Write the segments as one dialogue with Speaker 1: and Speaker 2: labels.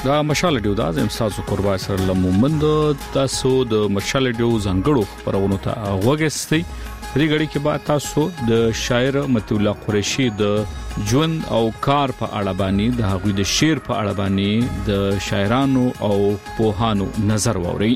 Speaker 1: دا مشال ډیو دا زم تاسو قربا سره لمومند تاسو د مشال ډیو زنګړو خبرونه ته وګستئ دې غړي کې با تاسو د شاعر متي الله قریشي د ژوند او کار په اړه باندې د هغوی د شعر په اړه باندې د شاعرانو او پوهانو نظر ووري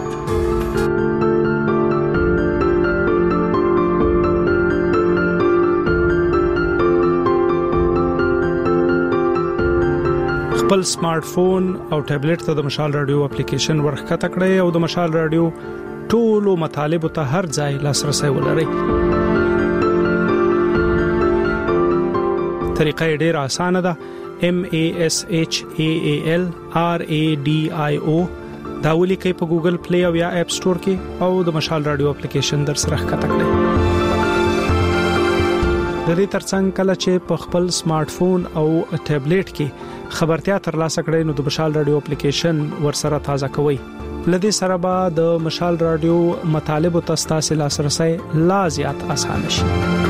Speaker 2: خپل سمارټ فون او ټابلیټ ته د مشال رادیو اپلیکیشن ورخکته کړئ او د مشال رادیو ټولو مطالب ته هر ځای لاسرسي ولرئ. طریقه ډېره اسانه ده. MASHAALRADIO دا ولیکئ په ګوګل پلی او یا اپ سٹور کې او د مشال رادیو اپلیکیشن در سره ښکته کړئ. د دې ترڅنګ کله چې په خپل سمارټ فون او ټابلیټ کې خبرتیا ترلاسه کړئ نو د مشال رادیو اپلیکیشن ورسره تازه کوئ. لدې سره به د مشال رادیو مطالب او تاسو لاسرسي لا زیات اسانه شي.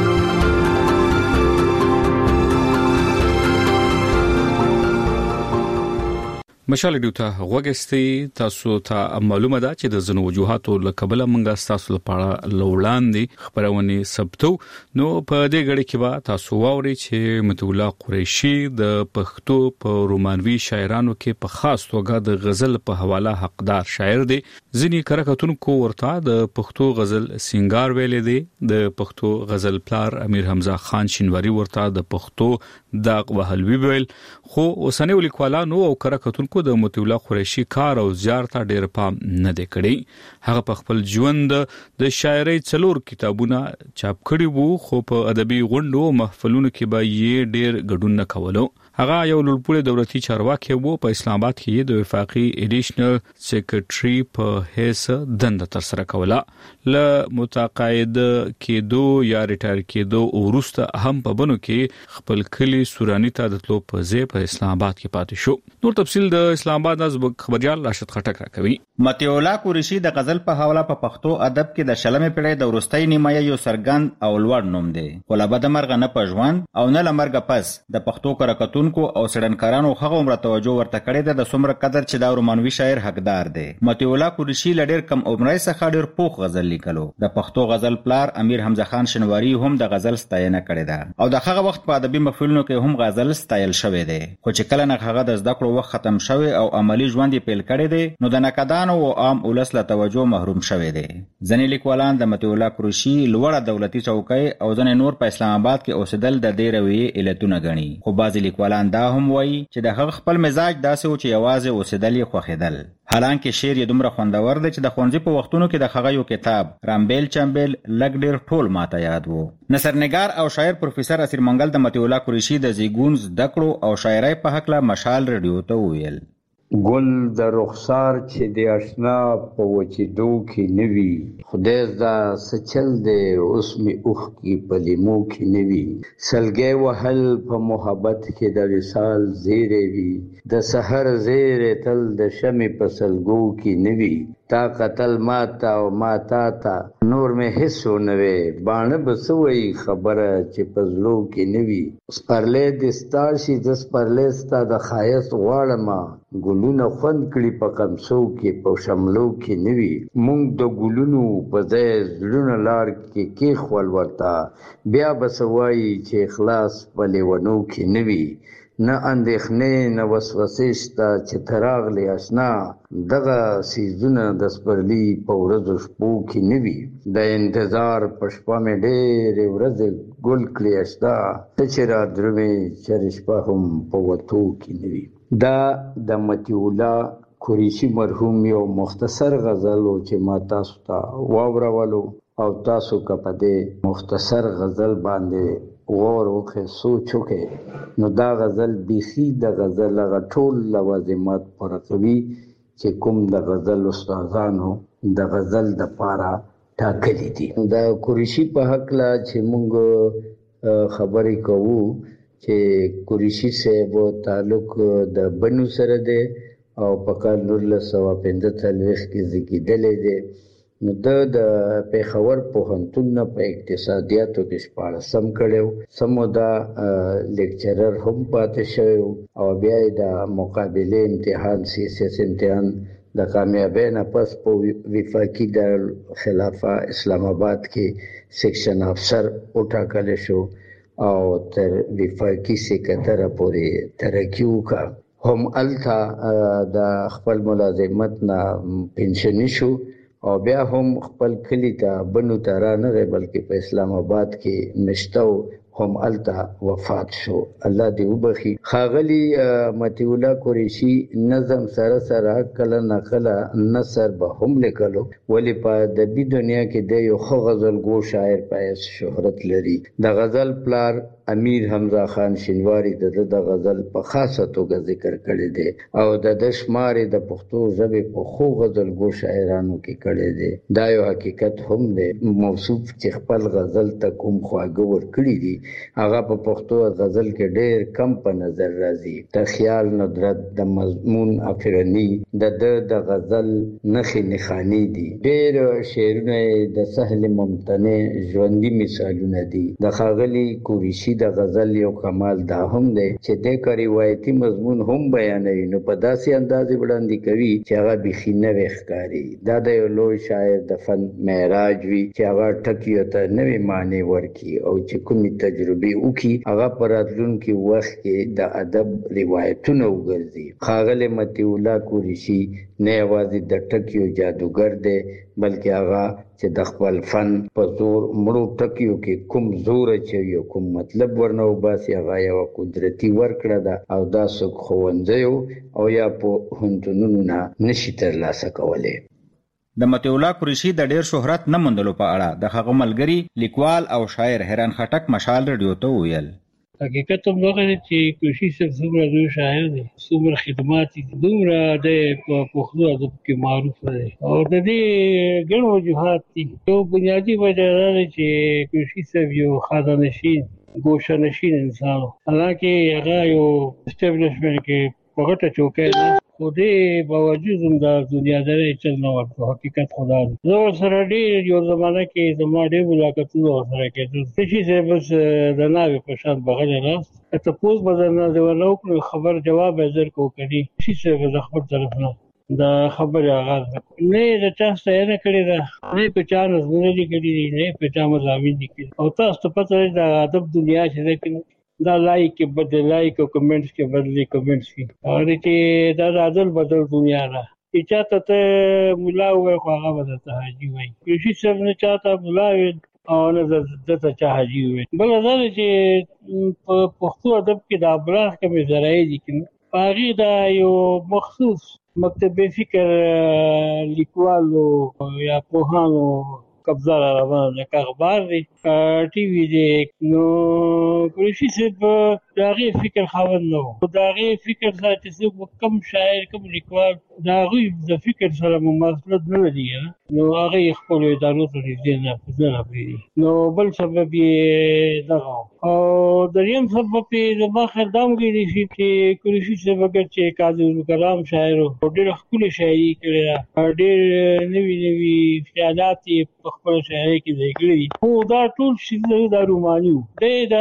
Speaker 1: مشال ډیو ته وګستئ تاسو ته معلومه ده چې د زنو وجوهاتو لکبله منګه تاسو لپاره لوړاندې خبرونه ثبتو نو په دې غړي کې به تاسو واوري چې متي الله قریشي د پښتو په رومانوي شاعرانو کې په خاص توګه د غزل په حواله حقدار شاعر دی. ځینی کرکټونکو ورته د پښتو غزل سنگار ویلې دی. د پښتو غزل پلار امیر حمزه خان شینواری ورته د پښتو داغ وهلوي ویل خو اوسنۍ لیکوالانو او کرکټونکو د متي الله قریشي کار او زیارت ډېر پام نه دی کړی. هغه په خپل ژوند د شاعرۍ 4 کتابونه چاپ کړي وو خو په ادبي غونډو محفلونو کې به یې ډېر ګډون نه کولو. هغه یو لوړپوړی دولتي چارواکي وو. په اسلام آباد کې د وفاقي ایډیشنل سیکریټري په حیث دنده تر سره کوله. ل متقاعد کېدو یا ریټایر کېدو وروسته هم په بنو کې خپل کلی سورانی ته د تلو په ځای په اسلام آباد کې پاتې شو. نور تفصیل د اسلام آباد از خبريال راشد خټک راکوي.
Speaker 3: متي الله قریشي د غزل په حواله په پښتو ادب کې د شلمې پیړۍ د وروستۍ نیمایي یو سرګند او لوړ نوم دی. ولابد مرغ نه پژوند او نه لمرګ پس د پښتو کرکټونکو او سړنکارانو هغه عمر توجه ورته کړې ده د څومره قدر چې دا رومانوي شاعر حقدار دی. متي الله قریشي لډیر کم عمرای څخه ډیر پوخ غزل لیکلو. د پښتو غزل پلار امیر حمزه خان شینواری هم د غزل ستاینه کړې ده او د هغه وخت په ادبي محفلونو کې هم غزل ستایل شوی دی. خو چې کله نه هغه د زده کړو وخت ختم شوی او عملی ژوند یې پیل کړی دی نو د نقدانو او عام ولس له توجه محروم شوی دی. ځینې لیکوالان د متي الله قریشي لوړه دولتي چوکۍ او ځینې نور په اسلام آباد کې اوسېدل د دې رویې علتونه ګڼي. خو بعضې لیکوالان دا هم وایي چې د هغه خپل مزاج داسې و چې یوازې اوسېدل یې خوښېدل. حالانکه شعر یې دومره خوندور دی چې د ښوونځي په وختونو کې د هغه یو کتاب رامبیل چمبیل لږ ډېر ټول ماته یاد و. نثرنګار او شاعر پروفیسر اسیر منګل د متي الله قریشي د زیږون زده کړو او شاعرۍ په هکله مشال رادیو ته وویل.
Speaker 4: ګل د رخسار چې د آشنا په وچېدو کې نه وي خدای زده څه چل دی اوس مې اوښکې په لیمو کې نه وي. سلګی وهل په محبت کې د وصال زیری وي د سحر زیری تل د شمې په سلګو کې نه وي. تا قتل ماته او ما تا ته نور مې هیڅ ونه وی باڼه به څه وایي خبره چې په زړو کې نه وي. سپرلی دې ستا شي زه سپرلی ستا د ښایست غواړمه ګلونه خوند کړي په قمسو کې په شملو کې نه وي. موږ د ګلونو په ځای زړونه لار کې کېښول ورته بیا به څه وایي چې اخلاص په لیونو کې نه وي. نه اندېښنې نه وسوسې شته چې ته راغلې اشنا دغه څیزونه د سپرلي په ورځو شپو کې نه وي. د انتظار په شپه مې ډېرې ورځې ګل کړې اشنا ته چې را درومې چېرې شپه هم په وتو کې نه وي. دا د متي الله قریشي مرحوم یو مختصر غزل و چې ما تاسو ته واورولو او تاسو که په دې مختصر غزل باندې غور وکړئ سوچ وکړئ نو دا غزل بیخي د غزل هغه ټول لوازمات پوره کوي چې کوم د غزل استادانو د غزل دپاره ټاکلي دي. د قریشي په هکله چې موږ خبرې کوو چې قریشي صاحب تعلق د بنو سره دی او په کال 1945 کې زیږېدلی دی. نو د پیښور پوهنتون نه په اقتصادیاتو کې شپاړسم کړو، سمو دا لیکچرر هم پاتې شوی او بیا د مقابله امتحان CSS امتحان د کامیابی نه پس په وفاقي دارالخلافه اسلام آباد کې سیکشن افسر وټاکل شو او تر وفاقي سکرټر پورې ترقی وکړ. هم الته د خپل ملازمت نه پنشن شو او بیا هم خپل کلی ته بنو ترانه بلکې په اسلام آباد کې مشتو هم الته وفات شو. الله دې وبخي. خاغلی متی الله قریشی نظم سره سره کله نقله نثر به هم لیکلو، ولی په ادبي دنیا کې د یو خو غزل گو شاعر پایس شهرت لري. د غزل پلار امیر حمزه خان شینواری د غزل په خاصه توګه ذکر کړی دی او د شمارې د پښتو ژبې په خو غزل گو شاعرانو کې کړی دی. دا یو حقیقت هم دی. موصوف چې خپل غزل ته کوم خواږه ور کړی دی هغه په پښتو غزل کې ډېر کم په نظر راځي. د خیال ندرت، د مضمون افرانی، د غزل نخې نخانی دي. ډېر شعرونه د سهل ممتنع ژوندۍ مثالونه دي. د خاغلی قریشی د غزل یو کمال دا هم دی چې د روایتي مضمون هم بیانوي، نو په داسې انداز وړاندې کوي چې هغه بيخي نوې ښکاري. دا د یو لوی شاعر د فن معراج وي چې هغه ټکیو ته نوې معنی ورکړي او چې کومې تجربې وکړي هغه پر راتلونکي وخت کې د ادب روایتونه وګرځي. ښاغلی متی الله قریشي نه یوازې د ټکیو جادوګر دی بلکې هغه چې د خپل فن په زور مړو ټکیو کې کوم زور اچوي او کوم مطلب ورنه وباسي هغه یو قدرتي ورکړه ده او دا څوک ښوونځیو او یا پوهنتونونو نه نشي ترلاسه کولی.
Speaker 3: د متی الله قریشي د ډیر شهرت نه موندلو په اړه د هغه ملګری لیکوال او شاعر حیران خټک مشال رادیو ته ویل.
Speaker 5: حقیقت هم دغه دی چې قریشي صاحب څومره لوی شاعر دی، څومره خدمات دي، دومره د پښتو ادب کې معروف دی او د دې ګڼ وجوهات دي. یو بنیادي وجه دا ده چې قریشي صاحب یو خانه‌نشین، ګوشه‌نشین انسان و. حالانکه هغه یو اسټابلیشمنټ کې په غټه چوکۍ نه، خو دې باوجود هم د دنیادارۍ چل نه ورته. حقیقت خدا دی. زه ورسره ډېر یو زمانه کې زما ډېر ملاقاتونه ورسره کېدل. قریشي صاحب بس د ناوې په شان بغلی ناست، تپوس به درنه ونه وکړو، خبر جواب یې درکړو که نه. قریشي صاحب د خپل طرف نه د خبرې آغاز نه یې د چا ستاینه کړې ده، نه یې په چا نظمونه لیکلي دي، نه یې په چا مضامین لیکلي. او تاسو ته پته ده د ادب دنیا چې ده دا لایک کې بدل، لایک او کمنټس کې بدلې کمنټس کې هغه چې دا د عدل بدل دنیا ده. چې چاته ته ملا ووایي خو هغه به درته حاجي وایي. قریشي صاحب نه چاته ملا ویل او نه درته چا حاجي ویل. بله دا ده چې په پښتو ادب کې د ابلاغ کومې ذرایع دي په هغې دا یو مخصوص مکتب فکر لیکوالو یا پوهانو قبضه را روانه ده، که اخبار دی، ټي وي دی. نو قریشي صاحب د هغې فکر خاوند نه و. د هغې فکر سره چې څوک کم شاعر کم لیکوال د هغوی د فکر سره مماثلت نه لري نو هغه یې خپلو ادارو ته نږدې نه پرېږدي. نو بل سبب یې دغه و. او دریم سبب یې زما خیال دا هم کېدای شي چې قریشي صاحب اګر چې قاضي الکلام شاعر و او ډېره ښکلې شاعري کړې ده، ډېر نوي نوي خیالات یې په خپله شاعرۍ کې ځای کړي دي، خو دا ټول څیزونه دا روماني وو. دی د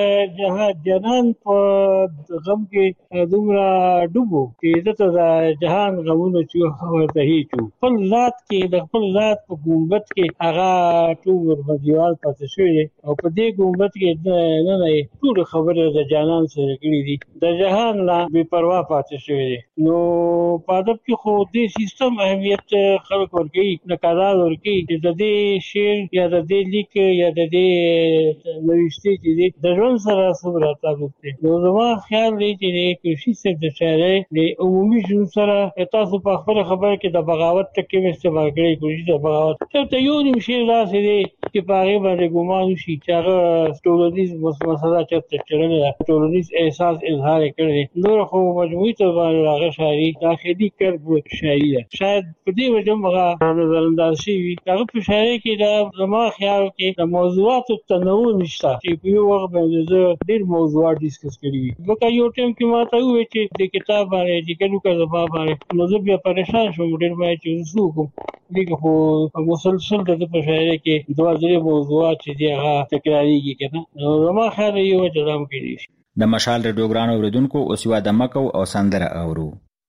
Speaker 5: جهان په غم کې دومره ډوب و چې ده ته د جهان غمونه چې ورته هېڅ وو. خپل ذات کې د خپل ذات په ګنبد کې هغه ټول وربدیوال پاتې شوی دی او په دې ګنبد کې نه ټولې خبرې د جانان سره کړي دي، د جهان نه بې پروا پاتې شوی دی. نو په ادب کې خو دې سیستم اهمیت خلک ورکوي، نقادان ورکوي چې د دې شعر یا د دې لیک یا د دې نوښتې چې دي د ژوند سره څومره تعلق دی. نو زما خیال دی چې د قریشي صاحب د شاعرۍ د عمومي ژوند سره تاسو په خپله خبره کې د بغاوت ټکي مې استعمال کړی. قریشي د بغاوت ته یو نیم شعر داسې دی کې پاره باندې ګومان شي چې هغه ټولنیز مسله چرته چلنه ټولنیز احساس اظهار کړي نور خو مجموعي تور باندې هغه شاعري داخلي کړ شاعري ده شاید په دې وجه هغه نظر انداز شي هغه په شاعري کې دا زما خیال کې د موضوعات تنوع نشته چې په یو وخت باندې ډېر موضوعات ډیسکس کړي لکه یو ټیم کې ما ته وایي چې د کتاب باندې چې کلو کا زما باندې نو زه بیا پریشان شوم ډېر ما چې زه کوم دغه خو مسلسل د په شاعري کې دوه ځلې موضوعات چې هغه تکرارېږي کنه نو زما خیال یو جرام کېږي
Speaker 3: د مشال ریډیوګرام اوریدونکو اوس یو د مکو او سندره اورو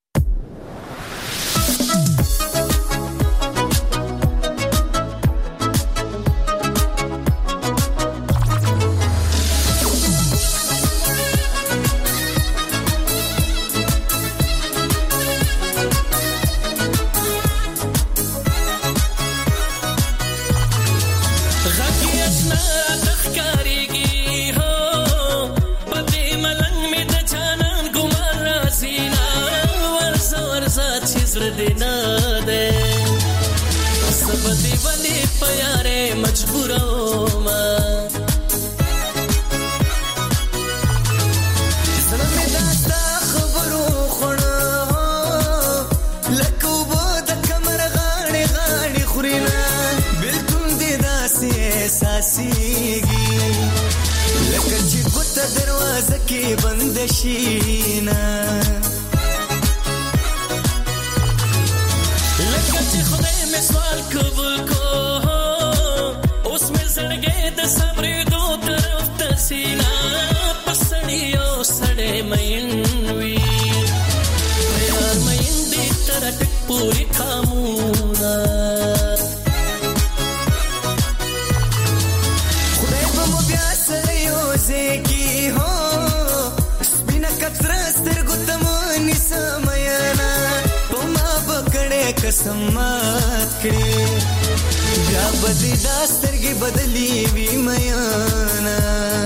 Speaker 6: قسمت کړي بیا بدی داسترګي بدلی وی میانا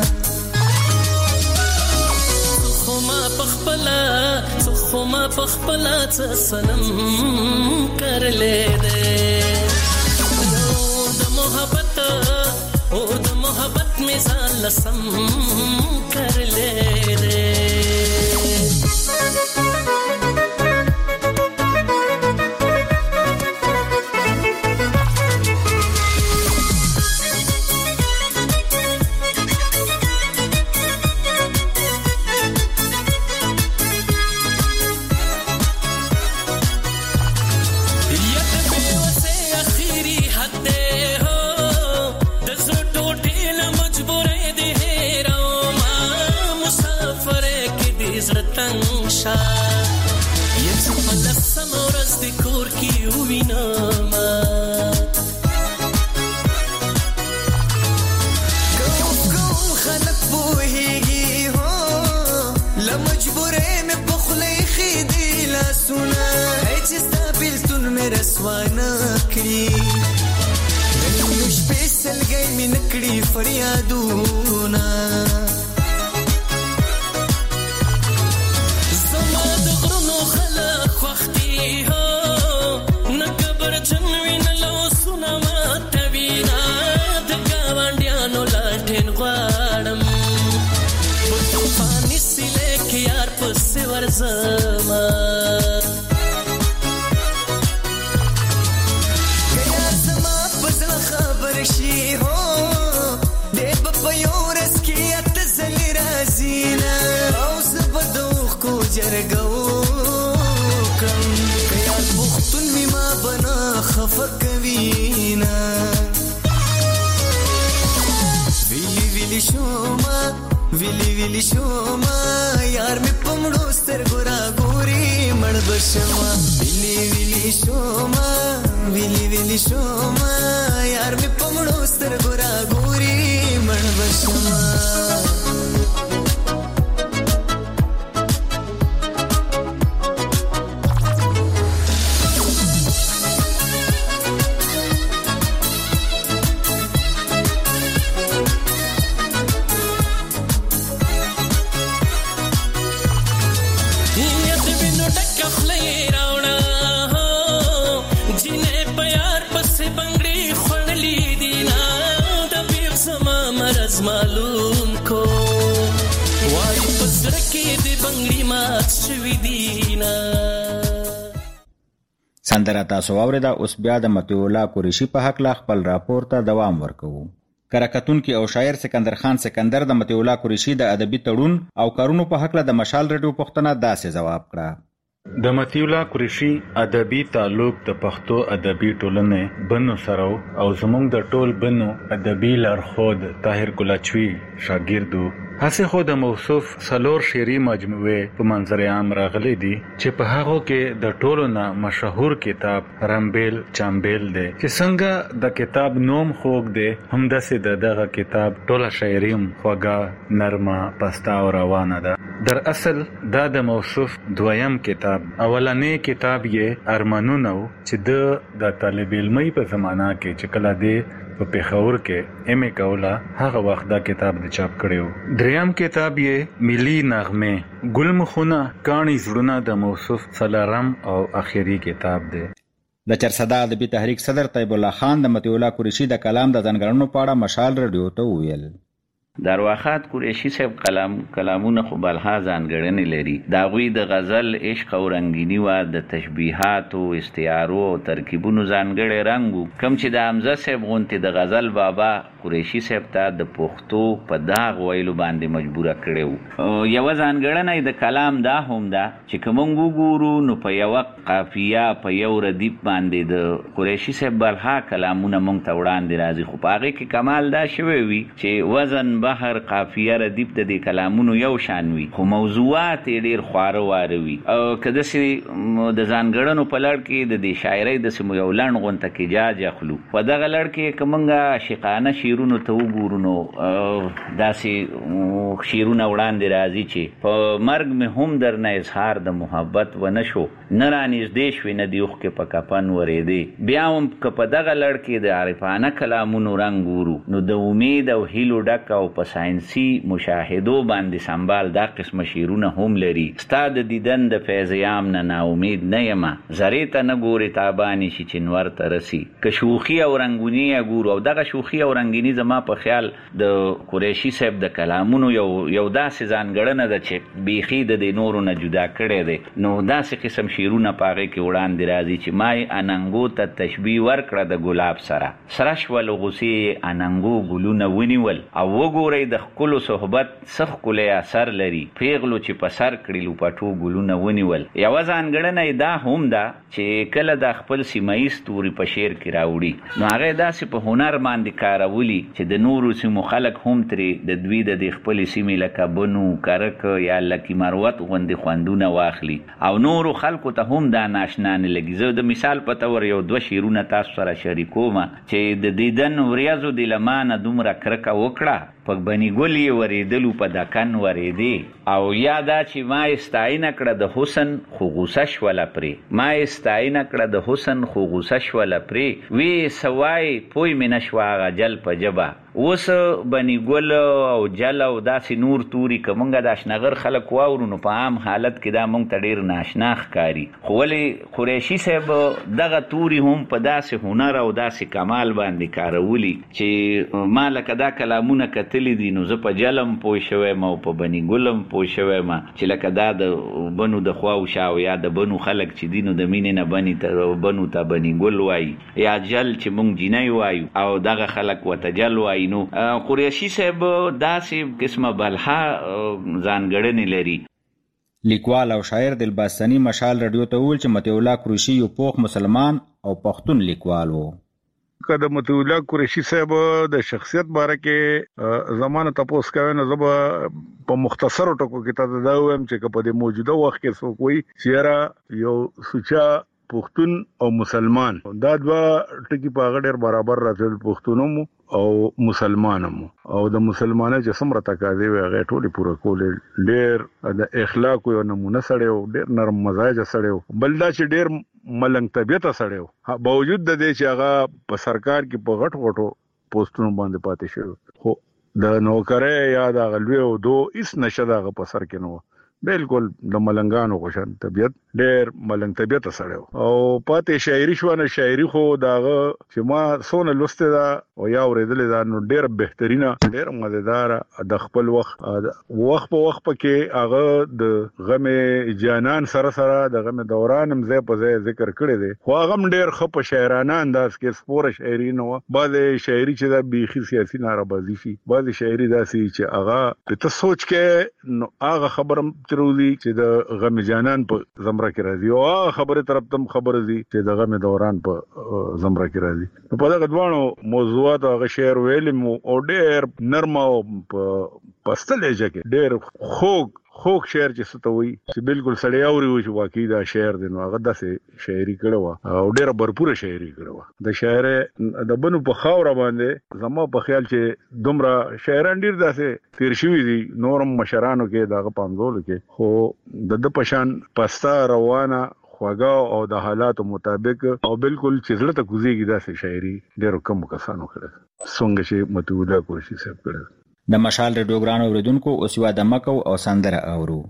Speaker 6: خو ما پخپلا څه سنم کرلې دې اور د محبت می ځان لسم کرلې دې فریادونا زما د غرونو خلق وختي هو نکبر جنوي نه لوسونه ماتوينا د گاونډيانو لاټين غواړم په طوفان سیله کې یار پس ورزما ګیا زما پس خبر شي هو جرګو کم کیا بختون می ما بنا خفقوینا ویلی شوما یار می پمړو ستر ګورا ګوري مړ بشما ویلی شوما یار می پمړو ستر ګورا ګوري مړ بشما خلې راوړه جنې پیار پس بنگړي معلوم کو وای پسر کې د بنگړي مات شوي دینا
Speaker 3: سندره تاسو واورېده. اوس بیا د مطیع الله قریشي په حق لا خپل راپور ته دوام ورکوو. کرکتونکي او شاعر سکندر خان سکندر د مطیع الله قریشي د ادبي تړون او کارونو په حق له د مشال رادیو پوښتنه داسې جواب کړه.
Speaker 7: د مطیع الله قریشي ادبي تعلق د پښتو ادبي ټولنې بنو سره او زموږ د ټول بنو ادبي لارښود طاهر کلاچوي شاګردو هڅه خو د موصوف سلور شعري مجموعه په منظر عام راغلي دي چې په هغه کې د ټولو نه مشهور کتاب رمبیل چامبیل دی چې څنګه د کتاب نوم خوږ دی همداسې دغه کتاب ټوله شاعري خوږه نرمه پسته او روانه ده. در اصل دا د موصوف دویم کتاب اولنې کتاب یې ارمانونه چې د طالب علمي په زمانہ کې چې کله دی په پیښور کې ام کولا هغه وخت دا کتاب د چاپ کړو. دریم کتاب یې ملي نغمه ګلمخونه کانی زړونه د موصوف څلورم او اخیری کتاب دی.
Speaker 3: د چرسده ادبي تحریک صدر طیب الله خان د مطیع الله قریشي د کلام د ځانګړنو په اړه مشال رادیو ته وویل.
Speaker 8: درواخات قریشي صاحب کلامونه خو بلها ځانګړنې لري. د هغوی د غزل عشق او رنګیني وا د تشبیهات او استعارو او ترکیبونو ځانګړی رنګ کم چې د حمزه صاحب غونتې د غزل بابا قریشي صاحب ته د پښتو په داغ ویلو باندې مجبوره کړو. یو ځانګړنه د کلام دا هم ده چې کوم وګورو نو په یو قافیه په یو ردیف باندې د قریشي صاحب بلها کلامونه مونږ ته وړاندې راځي خو په هغه کې کمال دا شوی وي چې وزن بحر قافیه ردیف د دې کلامونو یو شان وي خو موضوعات ډیر خواره واره وي. او کله چې د ځانګړنو په لړ کې د دې شاعرۍ د سیمو یو لړ غونته کې جاج اخلو په دغه لړ کې کومه عاشقانه شیرونو ته وګورو نو داسې شیرونه وړاندې راځي چې په مرګ مې هم درنه اظهار د محبت و نشو نه رانږدې شوې نه دی اوښکې په کفن ورېدې. بیا هم که په دغه لړ کې د عارفانه کلامونو رنګ ګورو نو د امید او هیلو ډک او په ساینسي مشاهدو باندې سنبال دا قسم شیرونه هم لري. ستا د دیدن د فیض یام نه ناامید نه یمه زرې ته نه ګورې تابانې شي چې نور ته رسي. که شوخي او رنګونی ګورو او دغه شوخي او رنګیني زما په خیال د قریشي صاحب د کلامونو یو داسې ځانګړنه ده چې بیخي د دې نورو نه جدا کړی دی. نو داسې قسم شیرونه په هغې کې وړاندې راځي چې مای اننګو ته تشبیه ورکړه د ګلاب سره سره شول غوسې اننګو ګلونه ونیول او وګورئ د ښکلو صحبت څه ښکلی اثر لري پیغلو چې په سر کړي لوپټو ګلونه ونیول. یوه ځانګړنه دا هم ده چې کله د خپل سیمه ییز توري په شعر کې راوړي نو هغه داسې په هنر باندې کارولي چې د نورو سیمو خلک هم ترې د دوی د دې خپلې سیمې لکه بنو کرک یا لکي مروت غوندې خوندونه واخلي او نورو خلکو ته هم دا ناشنا نه لګي. زه د مثال په طور یو دوه شعرونه تاسو سره شریکوم چې د دیدن وریځو د لمانه دومره کرکه وکړه په بني ګل یې ورېدلو په دکن ورېدې او یا دا چې ما یې ستاینه کړه د حسن خو غوسه شوله پرې ما یې ستاینه کړه د حسن خو غوسه شوله پرې وی سوای پوی مې نه شوه هغه جل په ژبه. اوس بني ګل او جل او داسې نور توري که مونږ د اشنغر خلک واورو نو په عام حالت کې دا مونږ ته ډېر ناشنا ښکاري خو ولې قریشي صاحب دغه توري هم په داسې هنر او داسې کمال باندې کارولي چې ما لکه دا کلامونه کتلي دي نو زه په جلم پوه شویم او په بني ګلم پوه شویم چې لکه دا د بنو د خواو شاو یا د بنو خلک چې دي نو د مینې نه بنو ته بني ګل وایي یا جل چې مونږ جینۍ وایو او دغه خلک ورته جل وایي. نو قریشي صاحب داسې قسمه بلها ځانګړنې لري.
Speaker 3: لیکوال او شاعر دلباستنی مشال رادیو ته وویل چې مطیع الله قریشي یو پوخ مسلمان او پښتون لیکوال و.
Speaker 9: که د مطیع الله قریشي صاحب د شخصیت باره کې زمانه تاسو کوي نو زه په مختصر ټکو کې تاسو دا وایم چې په دې موجوده وخت کې څوک وي چې یو سوچا پښتون او مسلمان دا دوه ټکي په هغه ډېر برابر راځي پښتونوم او مسلمانم او د مسلمانانو چې څومره تقاضې وي هغه ټولې پوره کولې ډېر د اخلاق یو نمونه سړی و ډېر نرم مزاج سړی و بل دا چې ډېر ملنګ طبیعت سړی و باوجود د دې چې هغه په سرکار کې په غټو پوسټونو باندې پاتې شو خو د نوکرۍ یا د غلوی او دو هیڅ نشه دغه په سر کې نو بالکل د ملنګانو غوښن طبيعت ډېر ملنګ طبيعت سره او پاتې شاعري شوونه شاعري خو داغه چې ما سونه لسته دا او یا ورېدل دا نو ډېر بهترینه ډېر مزیدار د خپل وخت په وخت کې هغه د غم جانان سره د غم دوران هم زه په ذکر کړی دی خو هغه ډېر خپ شاعرانه انداز کې سپوره شاعري نو بعد شاعري چې دا بيخي سیاسي نارضایي شي بعد شاعري داسي چې هغه ته سوچ کې نو هغه خبرم ترولی چې د غم جانان په زمره کې راځي او خبره طرف تم خبره دي چې د غم دوران په زمره کې راځي په دغه دوانو موضوعات هغه شعر ویل او ډېر نرم او پستلېږي کې ډېر خوږ شعر چې ستوي چې بالکل سړی اوري و چې واقعي دا شعر دی نو هغه داسې شاعري کړو او ډېر برپوره شاعري کړو د شاعر د بنو په خاور باندې زمو په خیال چې دومره شاعران ډېر داسې تیر شوي دي نورم مشرانو کې دغه پامزول کې خو د پشان پستا روانه خواګه او د حالاتو مطابق او بالکل چې زړه ته کوزيږي داسې شاعري ډېر کم کسانو کړو څنګه چې متوله کوشش وکړه
Speaker 3: د مشال ریډیو ګران اوریدونکو اوس یو د مکو او سندره اورو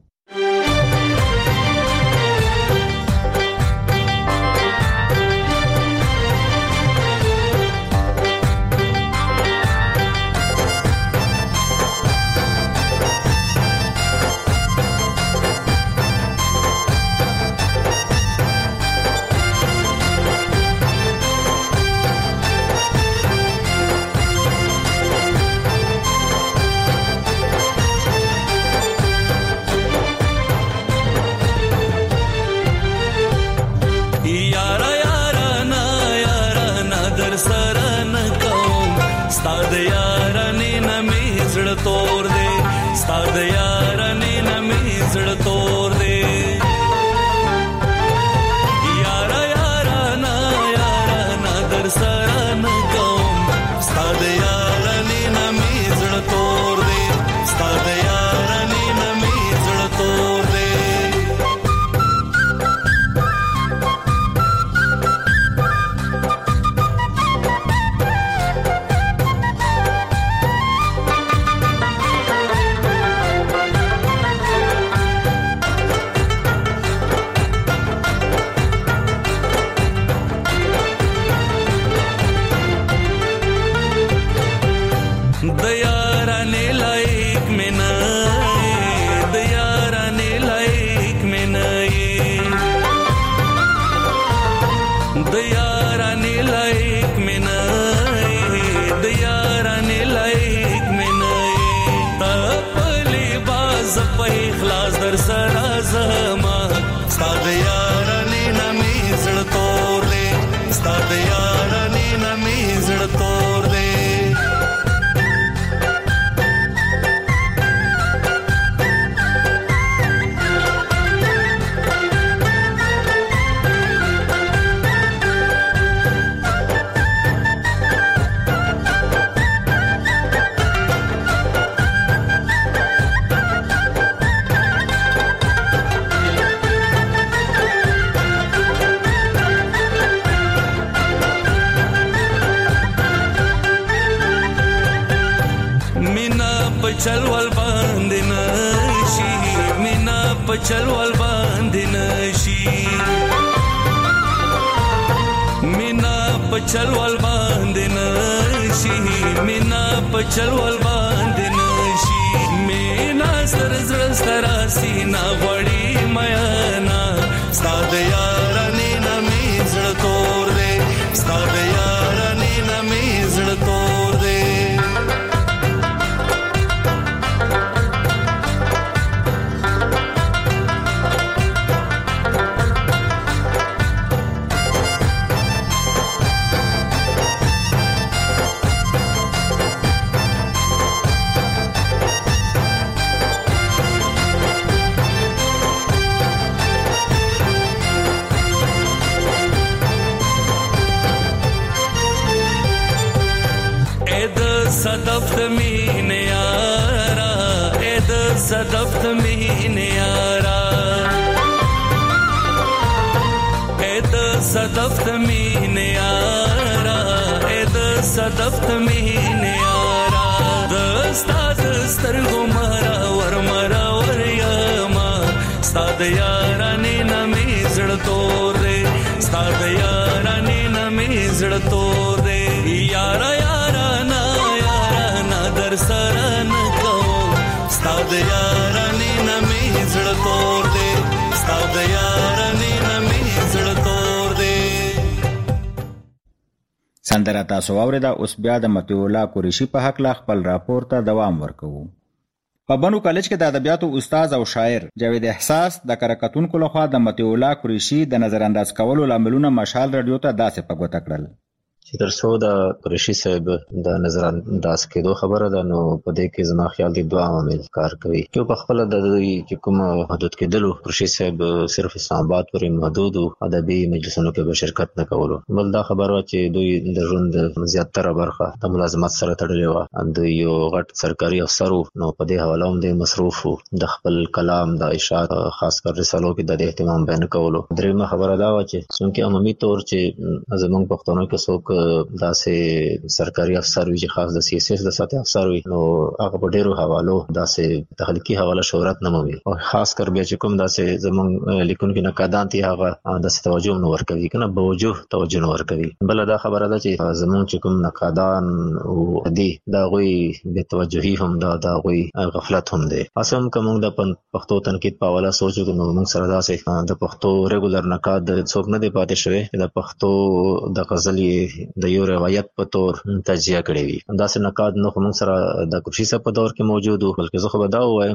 Speaker 6: چلول باندې نشي مینا په چلول باندې نشي مینا په چلول باندې نشي مینا په چلول باندې نشي مینا سر زړه سترا سینا وړي میانا ستاد یارانې نامې زړه تور دې ستاد یارانې نامې زړه تور دې صدف مين يارا اذ صدف مين يارا اذ صدف مين يارا اذ صدف مين يارا دستا دستر گمرا ور مرا ور یما زړه تور دی یارا یارا نا در سره نه کوم ستا د یارانې نه مې زړه تور دی ستا د یارانې نه مې زړه تور دی.
Speaker 3: سندره تاسو واورېده. اوس بیا د مطیع الله قریشي په هکله خپل راپور ته دوام ورکوو. په بنو کالج کې د ادبیاتو استاد او شاعر جاوید احساس د کارکتونکو لخوا د مطیع الله قریشي د نظر انداز کولو لاملونه مشال رادیو ته داسې په ګوته کړل
Speaker 10: چې تر څو د قریشي صاحب د نظر انداز کېدو خبره ده نو په دې کې زما خیال دی دوه عوامل کار کوي. یو په خپل د چې کوم حدود کېدلو قریشي صاحب صرف اسلام آباد پورې محدود او ادبي مجلسونو کې به شرکت نه کولو. بل دا خبره و چې دوی د ژوند زیاتره برخه د ملازمت سره تړلې وه. دوی یو غټ سرکاري افسر نو په دې حواله هم د مصروف د خپل کلام د اشاعت خاص کر رسالو کې د اهتمام بیان کولو. درېیمه خبره دا و چې څنګه عمومي طور چې زموږ پښتنو کې څوک داسې سرکاري افسر وي چې خاص د سیاست د سطح افسر وي نو هغه په ډیرو حوالو داسې تخلیقي حواله شهرت نه مومي او خاص کر بیا چې کوم داسې زمونږ لیکونکو نقادان تی هغه داسې توجه نه ورکوي کنه بوجوه توجه نه ورکوي. بل دا خبره ده چې زمونږ چې کوم نقادان او دي دا غوي د توجهي هم دا غوي غفلت هم دي. اسم کوم د پښتو تنقید په حواله سوچو نو موږ سره داسې د پښتو ریګولر نقاد څوک نه دی پاتې شوی د پښتو د غزلې د یو روایت په تور تجزیه کړې وي. داسې نقاد نو موږ سره د قریشي صاحب په دور کې موجود وو. بلکې زه خو به دا وایم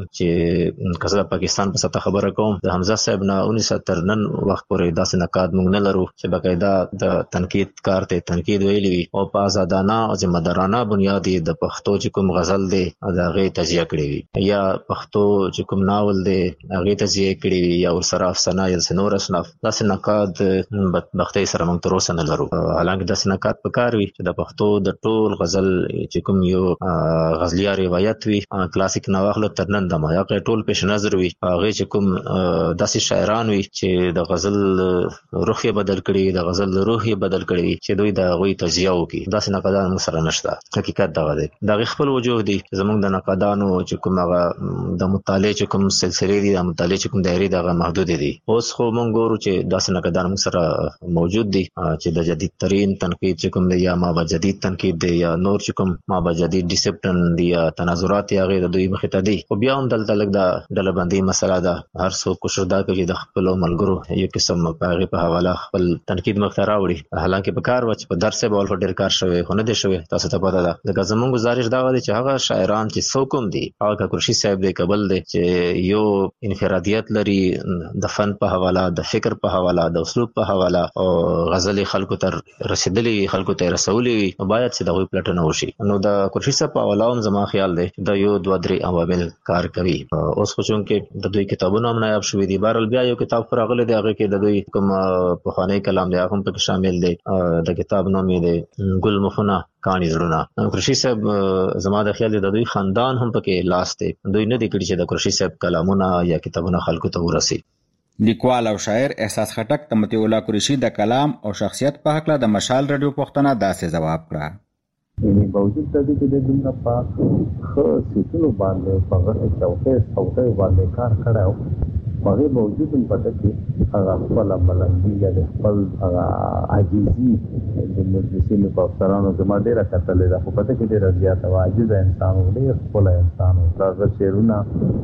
Speaker 10: چې کله پاکستان په سطح خبره کوم د حمزه صاحب نه 1970 نن وخت پورې داسې نقاد موږ نه لرو چې باقاعده د تنقید کار ته تنقید ویلي وي او په آزادانه او ذمہدارانه بنیاد د پښتو چې کوم غزل دی هغه تجزیه کړې وي یا پښتو چې کوم ناول دی هغه تجزیه کړې وي یا ورسره افسانه یا سنور اسناف داسې نقاد بدبختۍ سره موږ تر اوسه نه لرو. حالانکه داسې نقاد په کار وي چې د پښتو د ټول غزل چې کوم یو غزلیه روایت وي کلاسیک نواخله تر نن دمه یا ټول پیش نظر وي هغه چې کوم داسې شاعران وي چې د غزل روح یې بدل کړي د غزل روح یې بدل کړي چې دوی د غوي تجزیه وکړي. داسې نقادان موږ سره نشته. حقیقت دا دی دا خپل وجوه دي زموږ د نقادانو چې کوم هغه د مطالعه چې کوم سلسله دي د مطالعه چې کوم دایره دغه محدود دي. اوس خو موږ ګورو چې داسې نقادان موږ سره موجود دي چې د جدید ترين تنقید چې کوم دی یا ما به جدید تنقید دی یا نور چې کوم ما به جدید ډیسپلن دی یا تناظرات یا غیر دوی مخ ته دی. خو بیا هم دلته لګ دا ډلبندي مسله ده. هر څوک کوشش دا کوي د خپل ملګرو یو قسم په حواله خپل تنقید مخ ته راوړي. حالانکه په کار و چې په درس به ول ډیر کار شوی خو نه دی شوی. تاسو ته پته ده د زمونږ گزارش دا و چې هغه شاعران چې څوک هم دي هغه قریشي صاحب دی قبل دی چې یو انفرادیت لري د فن په حواله د فکر په حواله د اسلوب په حواله او غزل خلکو تر رسیدلی خلکو ته رسولي وي باید چې د غوي پلټنه وشي. نو د قریشي صاحب په حواله زما خیال دی د یو دوه درې عوامل کار کوي. اوس خو چې د دوی کتابونه هم نایاب شوي دي. بهرحال بیا یو کتاب راغلی دی هغه کې د دوی کوم پخوانی کلام دی هغه هم پکې شامل دی. د کتاب نوم یې دی ګل مخونه کانی زړونه. قریشي صاحب زما د خیال د دوی خاندان هم پکې لاس دی. دوی نه دی کړي چې د قریشي صاحب کلامونه یا کتابونه خلکو ته ورسي.
Speaker 3: لیکوال او شاعر احساس خټک د مطیع الله قریشي د کلام او شخصیت په حق له د مشال رادیو پښتنه داسې جواب کړه.
Speaker 11: یعنی باوجود د دې چې د دنیا په خو سیټونو باندې په هغه چوکۍ باندې کار کړو هغه باوجود هم پته کې هغه خپل ملنګي یا خپل هغه عاجزي د مجلسینو په افسرانو زما ډیره کتلې ده. خو پته کې ډیره زیاته عاجز انسان و ډیر خپل انسان و. دا شعرونه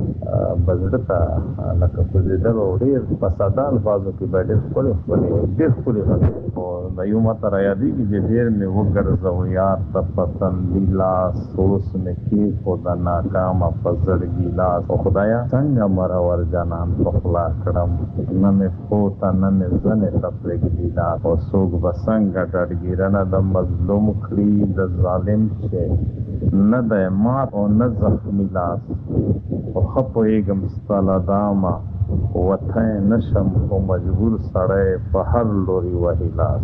Speaker 11: بزړه لکه په دې ډول ډیر په ساده الفاظو کې باندې ډیر خپل او د یو ماته را یادېږي چې ډیر مې وګرځو یار ته پسندي لاس اوس مې کې خدا ناکام په زړګي لاس او خدایا څنګه مرور جانان خلا کړم نه مې پوتا نه مې زنه تپلګي دا او سوق بسنګ ډډګیرنه د مظلوم کړی د ظالم شه نه د مات او نه زخمی لاس او خپويګم ستاله داما وته نشم او مجبور سړی په هر لوري وهی لاس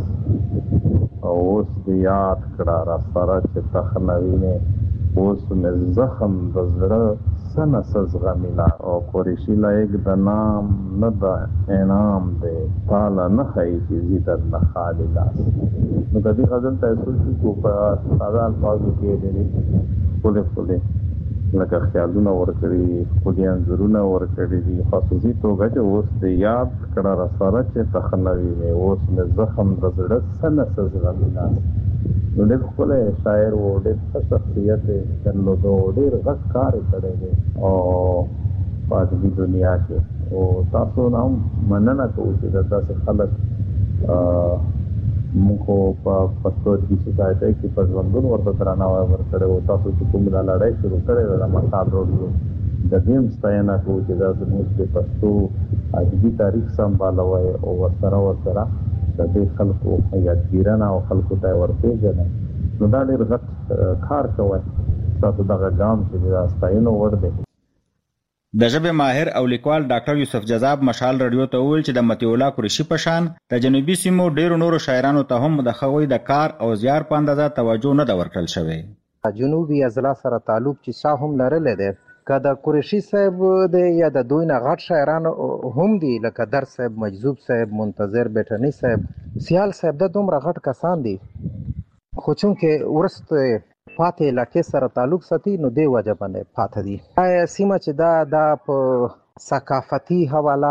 Speaker 11: او اوس دی یاد کړه را سره چې تخنوینه اوس مې زخم د زړه سنه سزغمیلا او قریشي لایق د نام نه د انعام دی تعالی نه خی چې زیدت نه خالی لاس. نو د دې غزل ته اصول کو په ساده الفاظو کې دي فله لکه خیالونه ورکړي خولي انځورونه ورکړي دي خاصوي توګه چې اوس د یاد کړه را سره چې تخنوي مې اوس مې زخم رزړه سنه سزغمینا نو د خپل شاعر و د شخصیت درلود او ډېر غټ کار کړی دی او په دې دنیا کې او تاسو نام مننه کوم چې تاسو خلک موږ په پښتو د سوسایټي کې په ژوندون ورته درناوی ورکړو او تاسو چې کوم د لړۍ شروع کړې ده مشال روډیو د دې ستاینه کوو چې دا زموږ د پښتو ادبي تاریخ سمبالوي او ورسره د دې خلکو یادګیرانه او خلکو ته ورپېژني نو دا ډېر غټ کار کوي تاسو دغه ګام چې دا ستاینه ور دي
Speaker 3: د ژبې ماهر او لیکوال ډاکټر یوسف جذاب مشال رادیو ته ویل چې د مطیع الله قریشي په شان د جنوبي سیمو ډیرو نورو شاعرانو ته هم د خوي د کار او زیار په اندازه توجه نه د ورکړل شوی
Speaker 12: جنوبي اضلاع سره تعلق چې شاه هم لرل دي کدا قریشي صاحب د یا د دوی نه غټ شاعرانو هم دي لکه در صاحب مجذوب صاحب منتظر بیٹنی صاحب سیال صاحب د دومره غټ کسان دي خو چونکه ورسته پاتې علاقې سره تعلق ساتي نو دی وجه باندې پاتې دي سیمه چې دا په ثقافتي حواله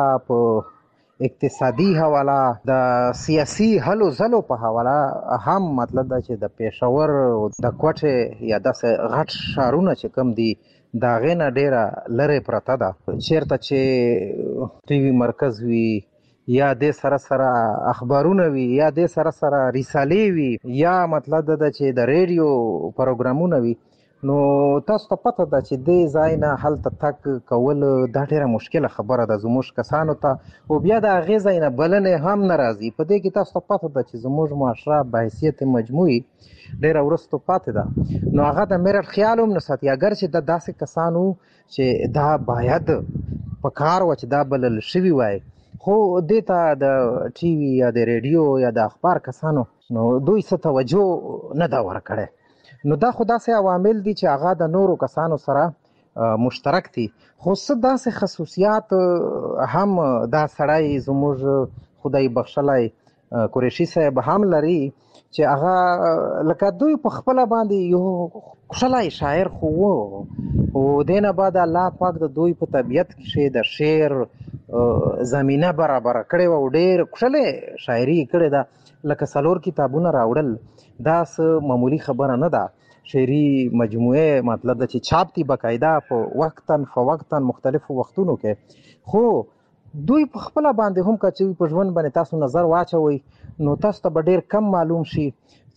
Speaker 12: په اقتصادي حواله د سیاسي هلو ځلو په حواله هم مطلب دا چې د پېښور د کوټه یا د غټ شهرونه چې کم دي دا غینه ډیره لره پرته ده چیرته چې ټي وي مرکز وي یا د سره اخبارونه وي یا د سره رسالې وي یا مطلب دا چې د ریډیو پروګرامونه وي نو تاسو ته پته ده چې د ځای نه هلته تک کول دا ډیره مشکله خبره ده زموږ کسانو ته او بیا د هغې ځای نه بلنې هم نه راځي په دې کې تاسو ته پته ده چې زموږ معاشره په حیثیت مجموعي ډیره وروستو پاتې ده نو هغه د میرر خیال هم نه ساتي اگر چې د داسې کسانو چې دا باید په کار و چې دا بلل شوي وای خو دیتا د ټي وي یا د ریډیو یا د اخبار کسانو نو دوی څه توجه نه دا ورکړي نو دا خو داسې عوامل دي چې هغه د نورو کسانو سره مشترک دي خو څه داسې خصوصیات هم دا سړی زموږ خدای بخښلی قریشي صاحب هم لري چې هغه لکه دوی په خپل باندې یو خوشاله شاعر خو او دینه بعد الله پاک د دوی په طبیعت کې د شعر زمينه برابر کړي او ډېر خوشاله شاعري کړي دا لکه څلور کتابونه راوړل دا څه معمولی خبره نه ده شعري مجموعه مطلب د چې چاپ دي باقاعده په وقتن مختلفو وختونو کې خو دوی په خپل باندې هم کچوي په ژوند باندې تاسو نظر واچوي نو تاسو ته ډېر کم معلوم شي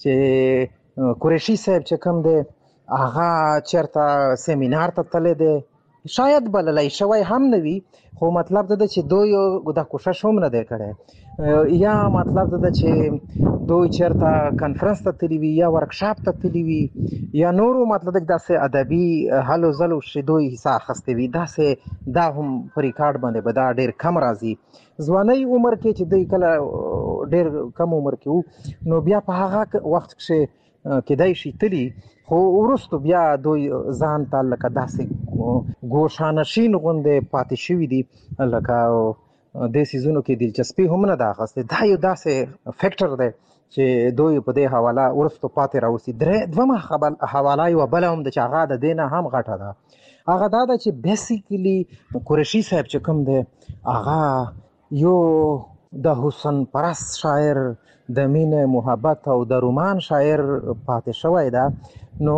Speaker 12: چې قریشي صاحب چې کوم دی هغه چیرته سیمینار ته تللی دی شاید بللی شوی هم نه وي خو مطلب دا چې دوی دا کوشش هم نه دی کړی یا مطلب دا چې دوی چیرته کنفرنس ته تللی وي یا ورکشاپ ته تللی وي یا نورو مطلب داسې ادبي هلو ځلو چې دوی حصه اخیستې وي داسې دا هم په ریکارډ باندې به دا ډېر کم راځي ځوانۍ عمر کې چې دوی کله ډېر کم عمر کې وو نو بیا په هغه وخت کې کېدای شي تلي خو وروستو بیا دوی ځان ته لکه داسې ګوشانشین غوندې پاتې شوي دي لکه دې څیزونو کې دلچسپي هم نه ده اخیستې دا یو داسې فیکټر دی چې دوی په دې حواله وروستو پاتې راوستي دویمه حواله یوه بله هم ده چې هغه د دې نه هم غټه ده هغه دا ده چې بیسیکلي قریشي صاحب چې کوم دی هغه یو د حسن پرست شاعر د مینې محبت او د رومان شاعر پاتې شوی ده نو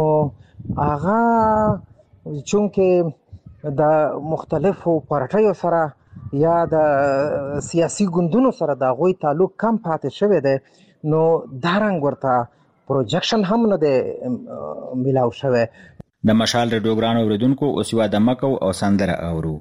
Speaker 12: هغه چونکه د مختلفو پارټیو سره یا د سیاسي ګوندونو سره د هغوی تعلق کم پاتې شوی دی نو دا رنګ ورته پروجکشن هم نه دی میلاو شوی
Speaker 3: د مشال ریډیو ګران اوریدونکو اوس یوه دمه کوو او سندره اورو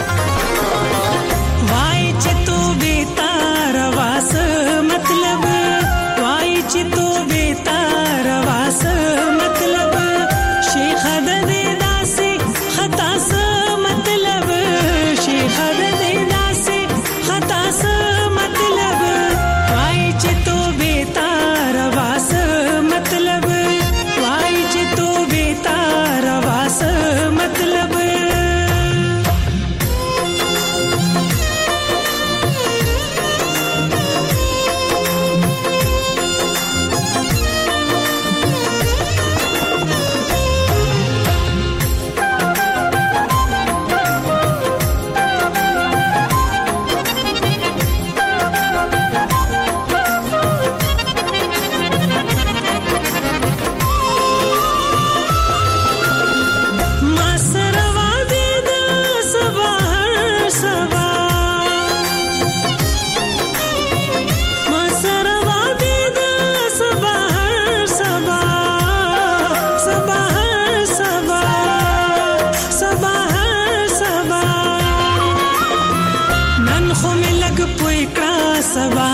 Speaker 6: وای چې تو بیتار واس مطلب وای چې تو بیتار واس مطلب شیخ د دې داسې خطا س مطلب شیخ د دې داسې خطا س مطلب وای چې تو بیتار واس مطلب وای چې تو بیتار واس مطلب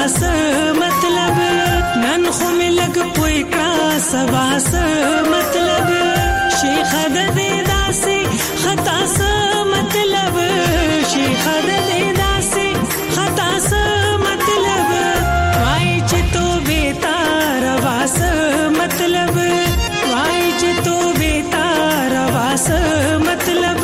Speaker 13: څه مطلب نن خو مې لګ پوي کړه سبا څه مطلب شیخ د دې داسې خطا څه مطلب شیخ د دې داسې خطا څه مطلب وای چې تو بیتار واس مطلب وای چې تو بیتار واس مطلب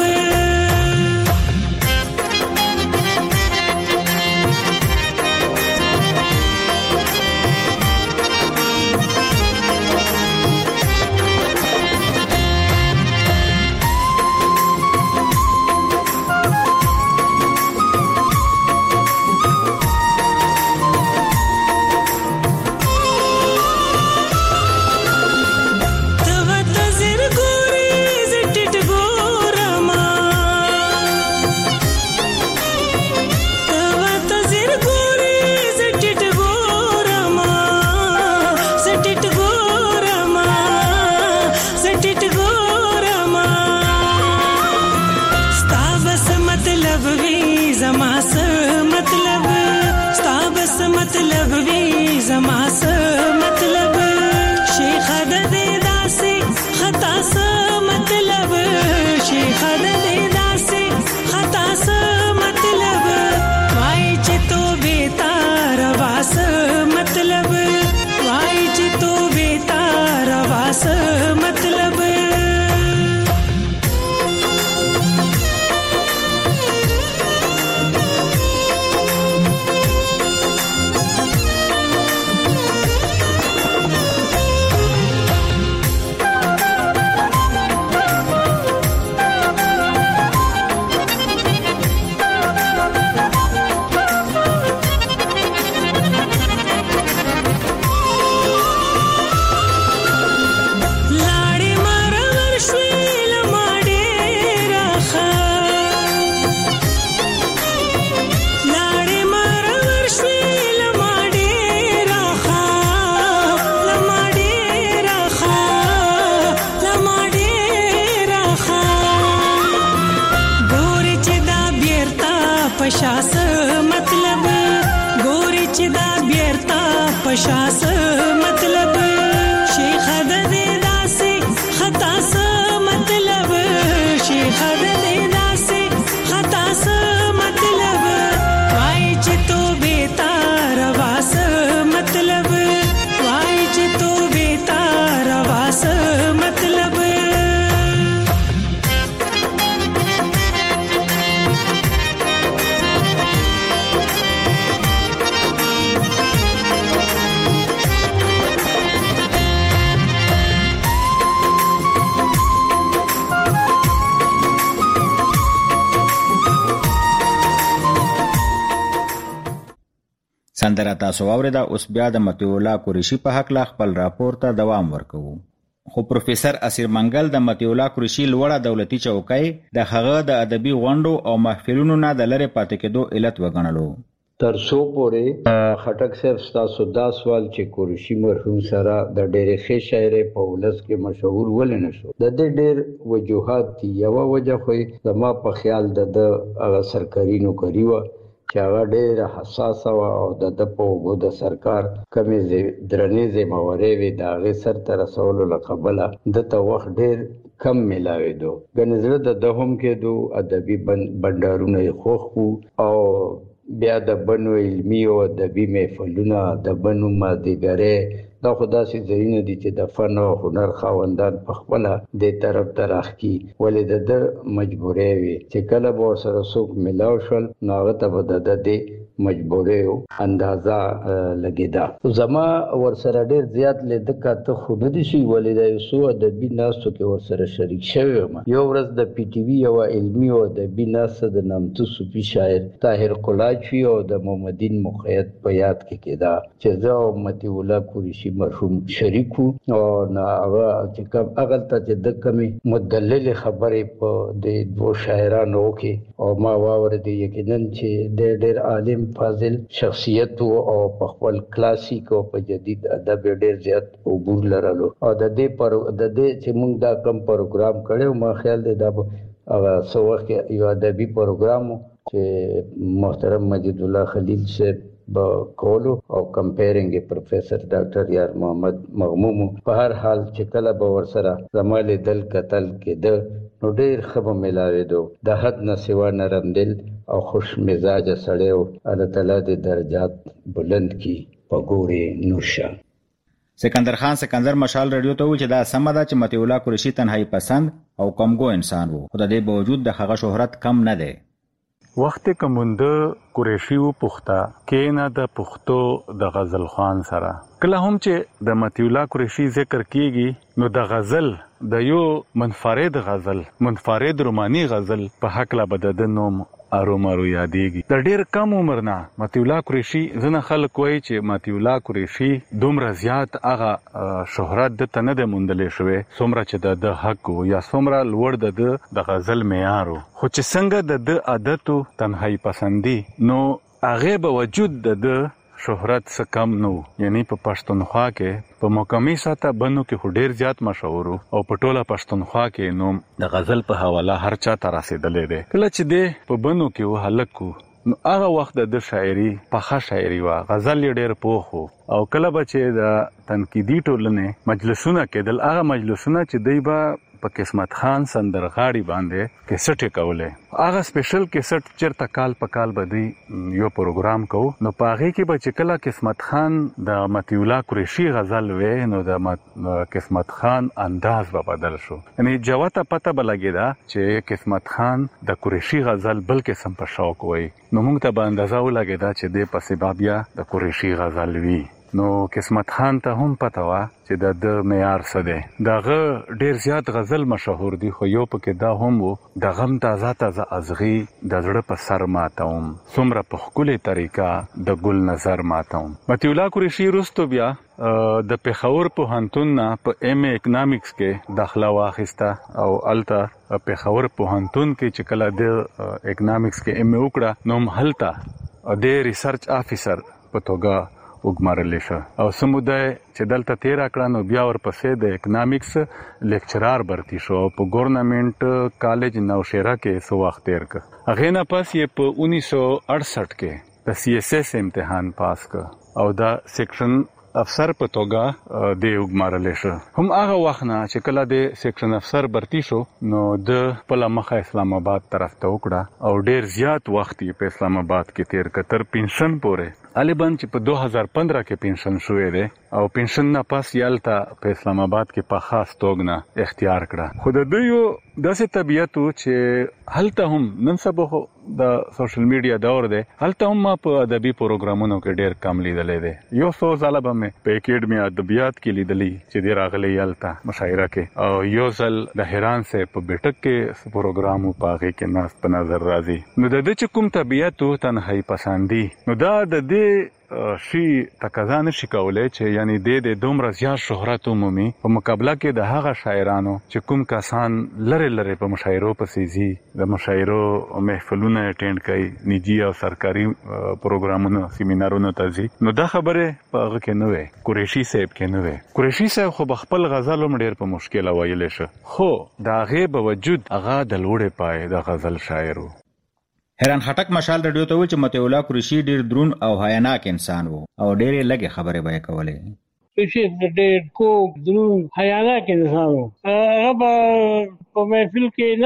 Speaker 13: मतलब वी जमा स मतलब शेख द दे दासे खता स मतलब शेख द दे दासे खता स मतलब वाई च तो बेतार वास मतलब वाई च तो बेतार वास मतलब पशास मतलब गोरी चिदा बेरता पशास मतलब शेख द दे दासे खता स मतलब शेख द दे दासे खता स मतलब वाई च तो बेतार वास मतलब वाई च तो बेतार वास मतलब
Speaker 3: سندره تاسو واوریده. اوس بیا د مطیع الله قریشي په حق لا خپل راپور ته دوام ورکوو. خو پروفیسور اسیر منګل د مطیع الله قریشي لوړه دولتي چوکۍ د هغه د ادبي غونډو او محفلونو نه د لرې پاتې کېدو علت وګڼلو.
Speaker 4: تر څو پورې خټک صاحب ستاسو دا سوال چې قریشي مرحوم سره د ډېرې ښې شاعرۍ په ولس کې مشهور ولې نه شو، د دې ډېر وجوهات دي. یوه وجه خو زما په خیال د هغه سرکاري نوکري وه چې هغه ډېره حساسه وه او د په اوږو د سرکار کمې درنې ذمهوارۍ وې، د هغې سرته رسولو له کبله ده ته وخت ډېر کم میلاوېدو. ګنې زړه د ده هم کېدو، ادبي بنډارونه یې خوښ وو او بیا د بنو علمي او ادبي محفلونه، د بنو مازدیګرۍ، دا خو داسې ځایونه دي چې د فن او هنر خاوندان په خپله دې طرف ته راښکي. ولې د ده مجبورۍ وي چې کله به ورسره څوک میلاو شول نو هغه ته به د ده دې مجبوریو اندازه لګېده. زما ورسره ډېر زیات لیده کاته خو نه دي شوي، ولې د یو څو ادبي ناستو کې ورسره شریک شوی یم. یو ورځ د پي ټي وي یوه علمي او ادبي ناسته د نامتو صوفي شاعر طاهر قلاچي او د محمدین مقید په یاد کې کېده چې زه او مطیع الله قریشي مرحوم شریک وو او هغه چې کوم هغلته چې د کمې مدللې خبرې په دې دوو شاعرانو وکړې او ما واورېدې، یقینا چې د ډېر عالم فاضل شخصیت او په خپل کلاسیک او په جدید ادب ډېر زیات عبور لرلو او د دې چې موږ دا کم پروګرام کړو، ما خیال دی دا هغه څه وخت یو ادبي پروګرام چې محترم مجید الله خلیل صاحب به کولو او کمپیرینګ پروفیسور ډاکټر یار محمد مغموم په هر حال چې کله به ورسره زمال دل قتل کې د نو ډیر خبر ملاوي د حد نه سوا نرم دل او خوش مزاج سړیو الله تعالی د درجات بلند کی پګوري نوشا.
Speaker 3: سکندر خان سکندر مشال رادیو ته و چې دا سم ده چې مطیع الله قریشي تنهایی پسند او کمګو انسان وو، خو د دې باوجود د هغه شهرت کم نه دی.
Speaker 7: وخت کومند قریشي و پختا کینا د پختو د غزل خان سره کله هم چې د مطیع الله قریشي ذکر کیږي نو د غزل د یو منفرد روماني غزل په حق لا بد د نوم ارومارو یادېږي. د ډیر کم عمر نه مطیع الله قریشي ځنه خلک وایي چې مطیع الله قریشي دومره زیات هغه شهرت د تنه د مندلې شوی څومره چې د حق یا څومره لوړ د غزل معیار خو چې څنګه د عادتو تنهایی پسندي نو هغه به وجود د شهرت څخه کم نو، یعنی په پښتونخوا کې په مقامی ساته بنو کې ډیر زیات مشهور او په ټوله پښتونخوا کې نو د غزل په حواله هر چا ته رسیدلې ده. کله چې د په بنو کې و هلکو نو هغه وخت د شاعري په شاعري وا غزل ډیر پوخو او کله بچي د تنقیدی ټولنه مجلسونه کېدل، هغه مجلسونه چې دیبا په قسمت خان سندرغاړي باندې کیسټ کوله، هغه سپیشل کیسټ چرته کال په کال بدی یو پروګرام کو نو پاغه کې بچ کله قسمت خان د مطیع الله قریشي غزل وې نو د قسمت خان انداز به بدل شو، یعنی جواته پته بلګیدا چې قسمت خان د قریشي غزل بل قسم په شوق وای نو موږ ته به اندازه ولګیدا چې د پسبابیا د قریشي غزل وی. نو قسمت خان ته هم پته وا چې د معیار څه دی، دغه ډیر زیات غزل مشهور دي خو یو پکې دا هم وو د غم تازه ازغي د زړه په سر ماتوم څومره په خولي طریقه د ګل نظر ماتوم. مطیع الله قریشي رستو بیا د پیښور پوهنتون نه په ایم ای اکنامکس کې داخله واخیسته او الته پیښور پوهنتون کې چې کله د اکنامکس کې ایم ای وکړه نو هلته د ریسرچ افیسر په توګه وګمارل شو او سمودای چې دلته 13 کړه نو بیا ورپسې د اکنامکس لیکچرار برتی شو په ګورنمنت کالج نوشهره کې سو وخت تیر ک. هغه نه پس یې په 1968 کې د سی ایس ایس امتحان پاس ک او دا سیکشن افسر په توګه د وګمارل شو. هم هغه وخت نه چې کله د سیکشن افسر برتی شو نو د په لمخه اسلام آباد طرف ته وکړه او ډیر زیات وخت په اسلام آباد کې تیر ک تر پنشن پورې غالباً چې په 2015 کې پنشن شوې ده او پنشن نه پاس یالتا په اسلام آباد کې په خاص توګه اختیار کړه. خو د دوی داسې طبيعت چې هلته هم نن سبا د سوشل میډیا دور دی، هلته هم ما په ادبي پروګرامونو کې ډېر کم لیدلې ده. یو څو ځله به مې په اکیډمي ادبیات کې لیدلې چې ډېر راغلي هلته مشاعره کې او یو ځل د هران سه په بیٹک کې پروګرامو پاغه کې ناس په نظر راځي. نو د دې کوم طبيعت تنهایی پسندي نو دا د دې شي تقاضا نشي کولای چې یعنی د دومره زیات شهرت عمومي په مقابله کې د هغه شاعرانو چې کوم کسان لره په مشاعرو پسې زی د مشاعرو محفلونه اټینډ کوي، نجی او سرکاري پروګرامونو سیمینارونو ته زی نو دا خبره په هغه کې نه وي. قریشي صاحب کې نه وي. قریشي صاحب خو خپل غزل هم ډېر په مشکل وایلی شو خو دا غیب وجود هغه د لوړې پای د غزل شاعر.
Speaker 3: هران خټک مشال رادیو ته و چې مطیع الله قریشي ډیر درون او حیاناک انسان وو او ډېرې لږې خبرې به یې کولې.
Speaker 5: قریشي ډېر کوک درون حیاناک انسان وو. هغه په محفل کې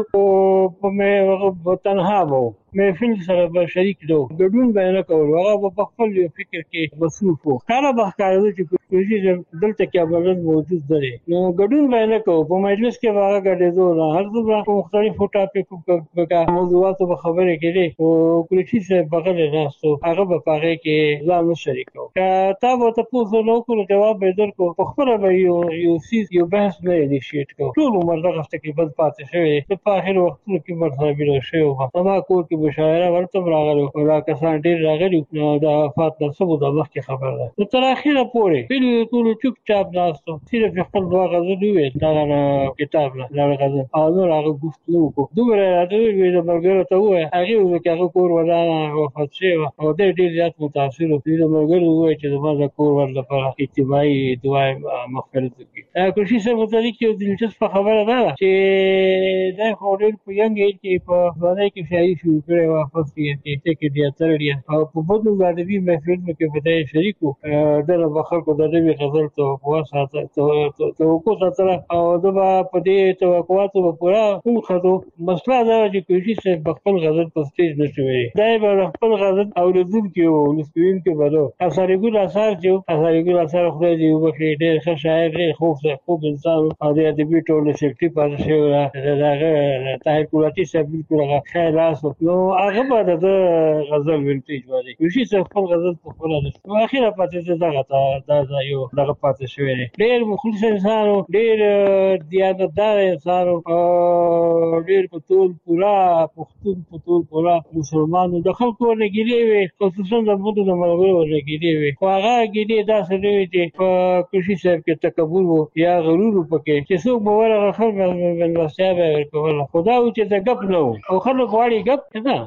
Speaker 5: ناستو په تنها وو، محفل سره به شریک دو، ګډون به نه کول، هغه په خپل یو فکر کې مصروف وو. کله به ښکارېده چې قریشي دلته کابل موجود دی نو ګډون به نه کوو، په مجلس کې به هغه ګډېدو نه، هر څومره په مختلفو ټاپکو په موضوعاتو به خبرې کېدې خو قریشي صاحب بغلې ناستو، هغه به په هغې کې ځان نه شریک کړو. که تا به تپوس ونه وکړو جواب به یې درکړو، پخپله به یو څیز یو بحث نه انیشیټ کړو. ټول عمر دغه تقریبا پاتې شوی، زه په آخر وختونو کې مرتبه شوی وم. زما کور کې مشاعره ورته راغلی او دا کسان ډېر راغلي د وفات نه څه موده مخکې خبره ده. نو تر اخره پورې بالکل چوپ چاپ ناستو صرف خپل دوا غزل ویل دا کتاب نه غزل او نور هغه گفتلو کو دومره راځي د مرګرو ته وای هغه هغه کور ودانه وفات شو او ډېر زیات متاثر و د مرګرو وای چې د کور ور لپاره اجتماعي دعا مغفرت وکړي کوشش وکړي چې د دلچسپ خبره ده چې دا خوري په یانګ کې په باندې کې شایي شو کړي واپس کې د اترډیا او په بدو غاډوي محفل کې په شریکو د خلکو د دې غزل ته واسطه ته کو سره او دا په دې توقعاتو په پورا خو مسله دا چې کوشش په خپل غزل په سټیج نشوي دا به خپل غزل او د دې کې ولسوین کې بلو اثرګل اثر چې اثرګل اثر خو دې وبخې ډېر ښه شاعر ډېر خوب انسان او د ادبي ټول سیکټي پاتې شو دا طاهر کولاتی صاحب بالکل هغه خیالاس نو هغه بعد د غزل ولټیج باندې کوشش خپل غزل په خپل نو اخیرا پاتې دا یو دغه پاتې شوی ډېر مخلص انسان ډېر دیانتدار انسان ډېر په ټول پورا پښتون په ټول پورا مسلمانانو د خلکو لګیلې وي خصوصا د مودو د مرغو لګیلې وي خو هغه لګیلې دا سره چې په کوشش کې تکبر یا غرور پکې چې څوک به ورغه خلک من وسیابه ورکول خدا او چې د غپ نو او خلک واړي غپ نه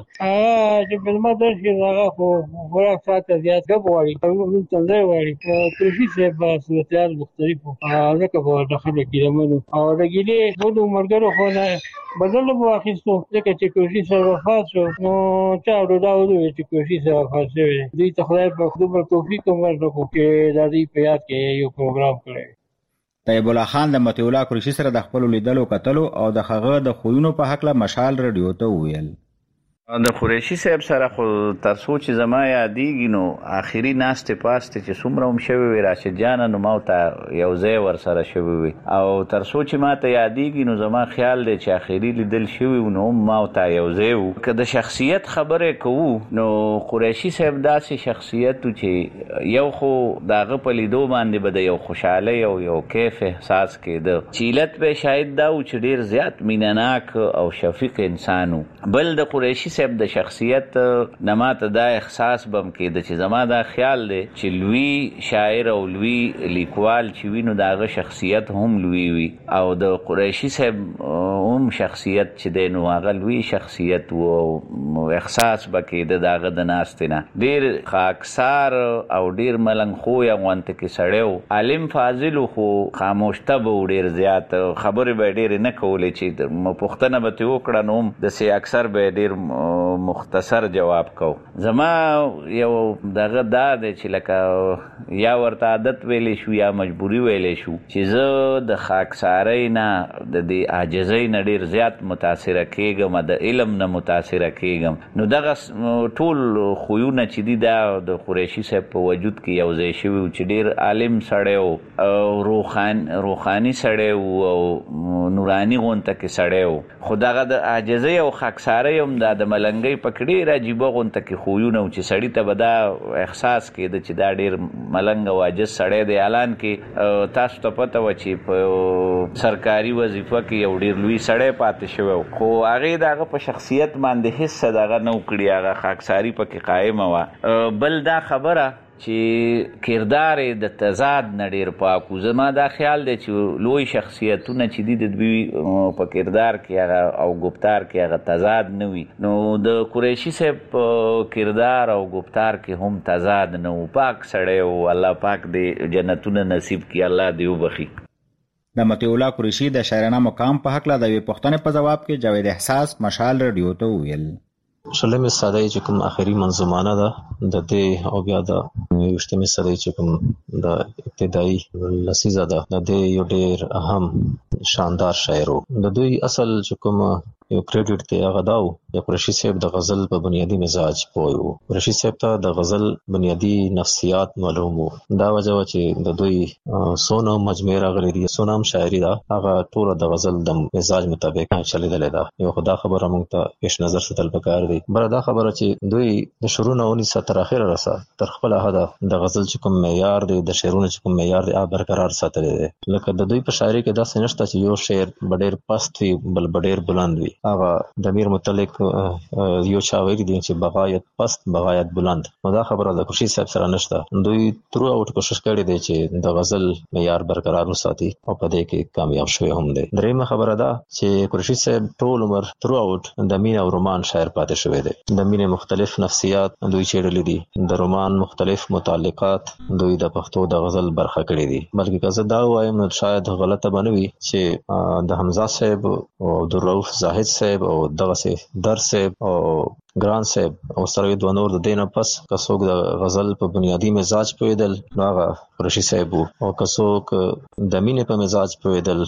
Speaker 5: چې په ما درشي هغه خو ورا ساته زیات غپ واړي او نو څنګه واړي کوشش په صورتيال مختلفو هغه په داخله کې منو او لګیلې مودو مرګرو خو نه بدل مو اخیستو ځکه چې کوشش وفات شو نو چا ورو چې کوشش وفات شو دوی ته خدای په خدای توفیق ورکړي چې د دې په یاد کې یو پروګرام کړی
Speaker 3: طیب الله خان د مطیع الله قریشي سره د خپل لیدلو کتلو او د هغه د خوینو په حق له مشال رادیو ته ویل
Speaker 8: د قریشي صاحب سره خو تر سوچ زما یادېږي نو آخري ناستې پاستې چې څومره هم شوی وي راشد جان نو ما ته یو ځای ور سره شوی وي او تر سوچ ما ته یادېږي نو زما خیال دی چې آخري لیدل شوی نو ما ته یو ځای و که د شخصیت خبره کوو نو قریشي صاحب داسې شخصیت چې یو خو داغه په لیدو باندې به د یو خوشحالۍ او یو کیف احساس کېده چې علت به شاید دا و چې ډېر زیات مینهناک او شفیق انسان و بل د قریشي د شخصیت نماته دا احساس بم کېده چې زما دا خیال دی چې لوی شاعر او لوی لیکوال چې وینو داغه شخصیت هم لوی وي او د قریشي صاحب هم شخصیت چې دی نو هغه لوی شخصیت و احساس به کېده داغه د ناستې نه ډېر خاکسار او ډېر ملنګ خویه غونته کې سړی و عالم فاضل خو خاموشته به و ډېر زیات خبرې به یې ډېرې نه کولې چې پوښتنه به ترې وکړه نو هم داسې اکثر به یې ډېر مختصر جواب کو زما یو دغه دا دی چې لکه یا ورته عادت ویلې شو یا مجبوري ویلې شو چې زه د خاکسارۍ نه د دې عاجزۍ نه ډېر زیات متاثره کېږم د علم نه متاثره کېږم نو دغه ټول خویونه چې دي دا د قریشي صاحب په وجود کې یو ځای شوي چې ډېر عالم سړی و او روحاني سړی و او نوراني غونته کې سړی و خو دغه د عاجزۍ او خاکسارۍ هم دا د ملنګۍ په ډېر عجیبه غونته کې خویونه چې سړي ته به دا احساس کېده چې دا ډېر ملنګ او عاجز سړی دی الان کې تاسو ته پته وه چې په سرکاري وظیفه کې یو ډېر لوی سړی پاتې شوی خو هغې د هغه په شخصیت باندې هېڅ څه دغه نه وکړي هغه خاکساري پکې قایمه وه بل دا خبره چې کردار د تضاد نه ډېر پاک و زما دا خیال دی چې لوی شخصیتونه چې دي د دوی په کردار کې هغه او گفتار کې هغه تضاد نه وي نو د قریشي صاحب په کردار او گفتار کې هم تضاد نه و پاک سړی و الله پاک دې جنتونه نصیب کړي الله دې وبخي
Speaker 3: د مطیع الله قریشي د شاعرانه مقام په حق له د پوښتنې په جواب کې جاوید احساس مشال رادیو ته ویل
Speaker 10: شلمې صدای چې کوم اخري منظومانه ده د دې او بیا د 20مې صدای چې کوم د ابتدایي لسیزه ده د دې یو ډېر اهم شاندار شاعر د دوی اصل چې کوم یو کریډټ دی هغه داو د قریشي صاحب د غزل په بنیادی مزاج پویو قریشي صاحب ته د غزل بنیادی نفسیات معلوم وو دا وجه چې د دوی سونه مجموعه راغلي دي سونه شاعري دا هغه ټول د غزل د مزاج مطابق چلیدل دا یو خدا خبره موږ ته پیش نظر ستل پکار دی بل دا خبره چې دوی د شروع نه ونی تر اخره رسا تر خپل هدا د غزل چې کوم معیار دی د شعرونو چې کوم معیار دی برقرار ساتل دي لکه د دوی په شاعري کې دا سنشته چې یو شعر ډېر پست وي بل ډېر بلند وي هغه د امیر متعلق یو چاویری دي چې بغایت پست بغایت بلند، نو دا خبره د خورشید صاحب سره نشته. دوی ترو اوټ کوشش کړي دي چې د غزل معیار برقرار وساتي او په دې کې کامیاب شوی هم دي. درېمه خبره ده چې خورشید صاحب ټول عمر ترو اوټ د مینه او رومان شاعر پاتې شوی دی. د مینه مختلف نفسیات دوی چیرلې دي، د رومان مختلف متعلقات دوی د پښتو د غزل برخه کړي دي. بلکې که زه دا وایم نو شاید غلطه بنوي چې د حمزه صاحب او د رؤف زاهد صاحب او دغه در صاحب او ګران صاحب او سره د نور د دینه پس کڅوګ د غزل په بنیادی مزاج پویدل نو هغه خورشید صاحب او کڅوګ د مینې په مزاج پویدل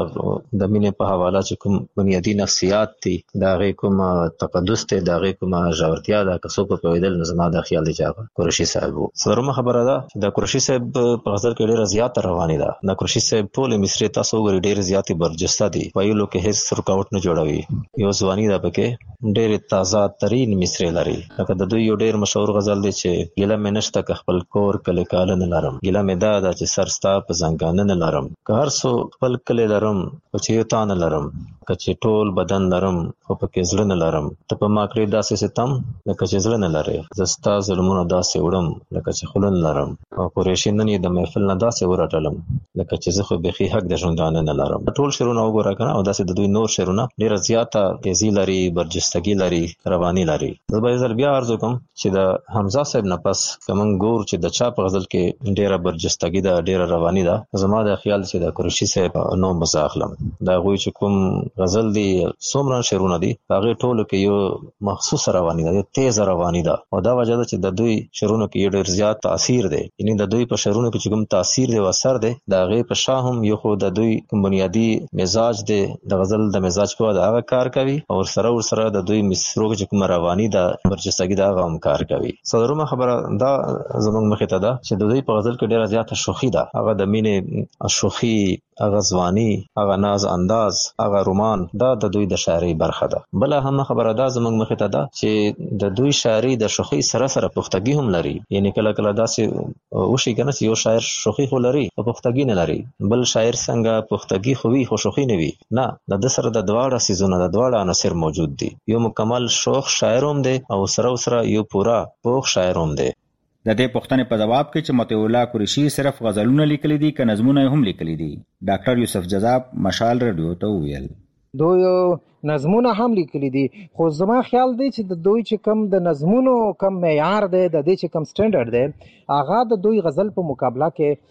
Speaker 10: د مینې په حواله چې کوم بنیادی نفسیات دي دا غي کوم تقدس ته دا غي کوم ژورتیا دا کڅوګ په پویدل نو زما د خیال دی چې خورشید صاحب سره خبره ده د خورشید صاحب په غزل کې ډیره زیاته رواني ده. د خورشید صاحب ټول مصری تاسو غوړي ډیره زیاتې برجسته دي، وایلو کې هیڅ رکاوټ نه جوړوي. یو ځواني ده پکې ډیره تازه ترين مصری لري. لکه د دوی یو ډیر مشهور غزل دی چې ګیله مې نشته که خپل کور کله کال نه لرم، ګیله مې دا چې سرستا په زنګان نه لرم، که هر څو خپل کله لرم او چې یو تا نه لرم، که چې ټول بدن لرم خو پکې زړه نه لرم، ته په ما کړې داسې ستم لکه چې زړه نه لرې، زه ستا ظلمونه داسې وړم لکه چې خوله نه لرم، او قریشي نن یې د محفل نه داسې ورټلم لکه چې زه خو بیخي حق د ژوندانه نه لرم. ټول شعرونه وګوره کنه او داسې د دوی نور شعرونه ډیره زیاته تیزی لري، برجستګي لري، رواني لري. زه به زر بیا عرض کوم چې د حمزه صاحب نه پس کوم ګور چې د چا په غزل کې ډیره برجستګي ده، ډیره رواني ده، زما د خیال چې د قریشي صاحب نو مزاخلم دا غوي چې کوم غزل دی څومره شعرونه دي هغه ټولو کې یو مخصوص رواني ده، یو تیز رواني ده، او دا وجه ده چې د دوی شعرونو کې ډیر زیات تاثیر دی. یعنی د دوی په شعرونو کې چې کوم تاثیر دی او اثر دی دا غي په شاهم یو خو د دوی بنیادی مزاج دی، د غزل د مزاج په اړه هغه کار کوي او سره د دوی مصرو چې کوم رواني ده برجستګي دا هغه کار کوي. صدرومه خبره دا زمونږ مخې ته ده چې د دوی په غزل کې ډیره زیاته شوخي ده، هغه د مینې شوخي، هغه ځواني، هغه ناز انداز، هغه رومان دا د دوی د شاعري برخه ده. بل هم خبره ده زمونږ مخې ته ده چې د دوی شاعري د شوخي سره پختګي هم لري. یعنی کله کله داسې وشي کنه چې یو شاعر شوخي خو لري او پختګي نه لري، بل شاعر څنګه پختګي خو وي خو شوخي نه وي، نه د سره د دواړه سيزونه د دواړه عناصر موجود دي. یو مکمل شوخ شاعر هم دی او سره یو پورا پوخ شاعر هم دی.
Speaker 3: د دې پوښتنې په جواب کې چې مطیع الله قریشي صرف غزلونه لیکلي دي که نظمونه هم لیکلي دي، ډاکټر یوسف جذاب مشال رادیو ته وویل
Speaker 12: دوی نظمونه هم لیکلي دي، خو زما خیال دی چې د دوی چې کم د نظمونو کم معیار دی، د دې چې کم سټانډرډ دی، هغه د دوی غزل په مقابله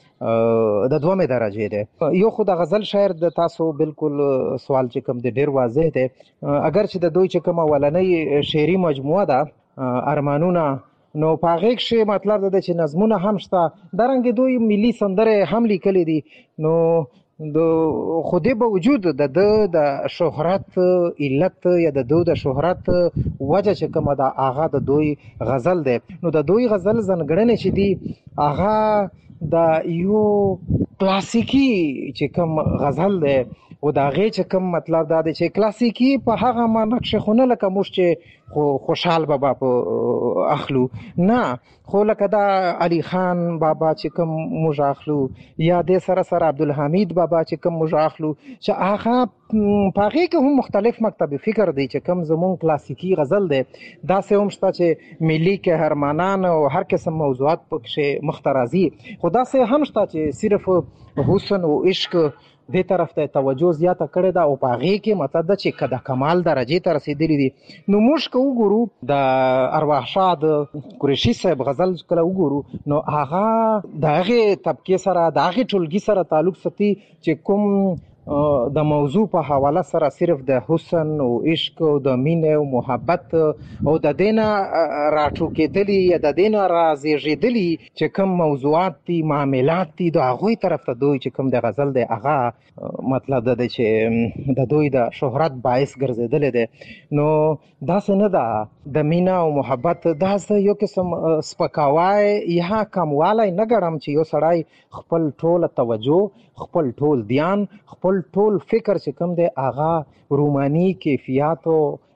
Speaker 12: کې د دومره درجه دی. یو خو د غزل شاعر د تاسو بالکل سوال چې کم د ډیر واضح دی، اگر چې د دوی چې کم اولنۍ شعري مجموعه ده ارمانونه، نو پاغه کې مطلب دا چې نظمونه هم شته، درنګ دوی ملي سندره هم لیکلي دي. نو د خوده به وجود د شهرت علت یا د شهرت وجه چې کومه دا هغه د دوی غزل دی، نو د دوی غزل ځنګړنې چې دی هغه د یو کلاسیکی چې کوم غزل دی او دا غي چې کوم مطلب دا دی چې کلاسیکی په هغه نقش خونه لکه موږ چې خوشحال بابا په اخلو نه، خو لکه دا علي خان بابا چې کوم موږ اخلو یا د سره عبدالحمید بابا چې کوم موږ اخلو چې هغه په هغه کې هم مختلف مکتب فکر دی چې کوم زمون کلاسیکی غزل دی، دا سه هم شته چې ملي قهرمانان او هر قسم موضوعات پکې مخترازي، خو دا سه هم شته چې صرف حسن او عشق دې طرف ته توجه زیاته کړې ده او په هغه کې مطلب ده چې کده کمال درجه ته رسیدلی دي. نو موږ کو وګورو د ارواح شاد قریشي صاحب غزل کله وګورو نو هغه دغه طبقه سره دغه ټولګي سره تعلق ساتي چې کوم د موضوع په حواله سره صرف د حسن او عشق او د مینې او محبت او د دینه راټوکېدلی یا د دینه رازېږېدلی چې کوم موضوعات دي معاملات دي د هغوی طرف ته دوی چې کوم د غزل دی هغه مطلب ده چې د دوی د شهرت باعث ګرځېدلی دی. نو داسې نه ده د مینا او محبت داسې یو قسم سپکاوی یا کموالی نه ګڼم چې یو سړی خپل ټوله توجه، خپل ټول دیان، خپل ټول فکر چې کوم دی هغه روماني کیفیات او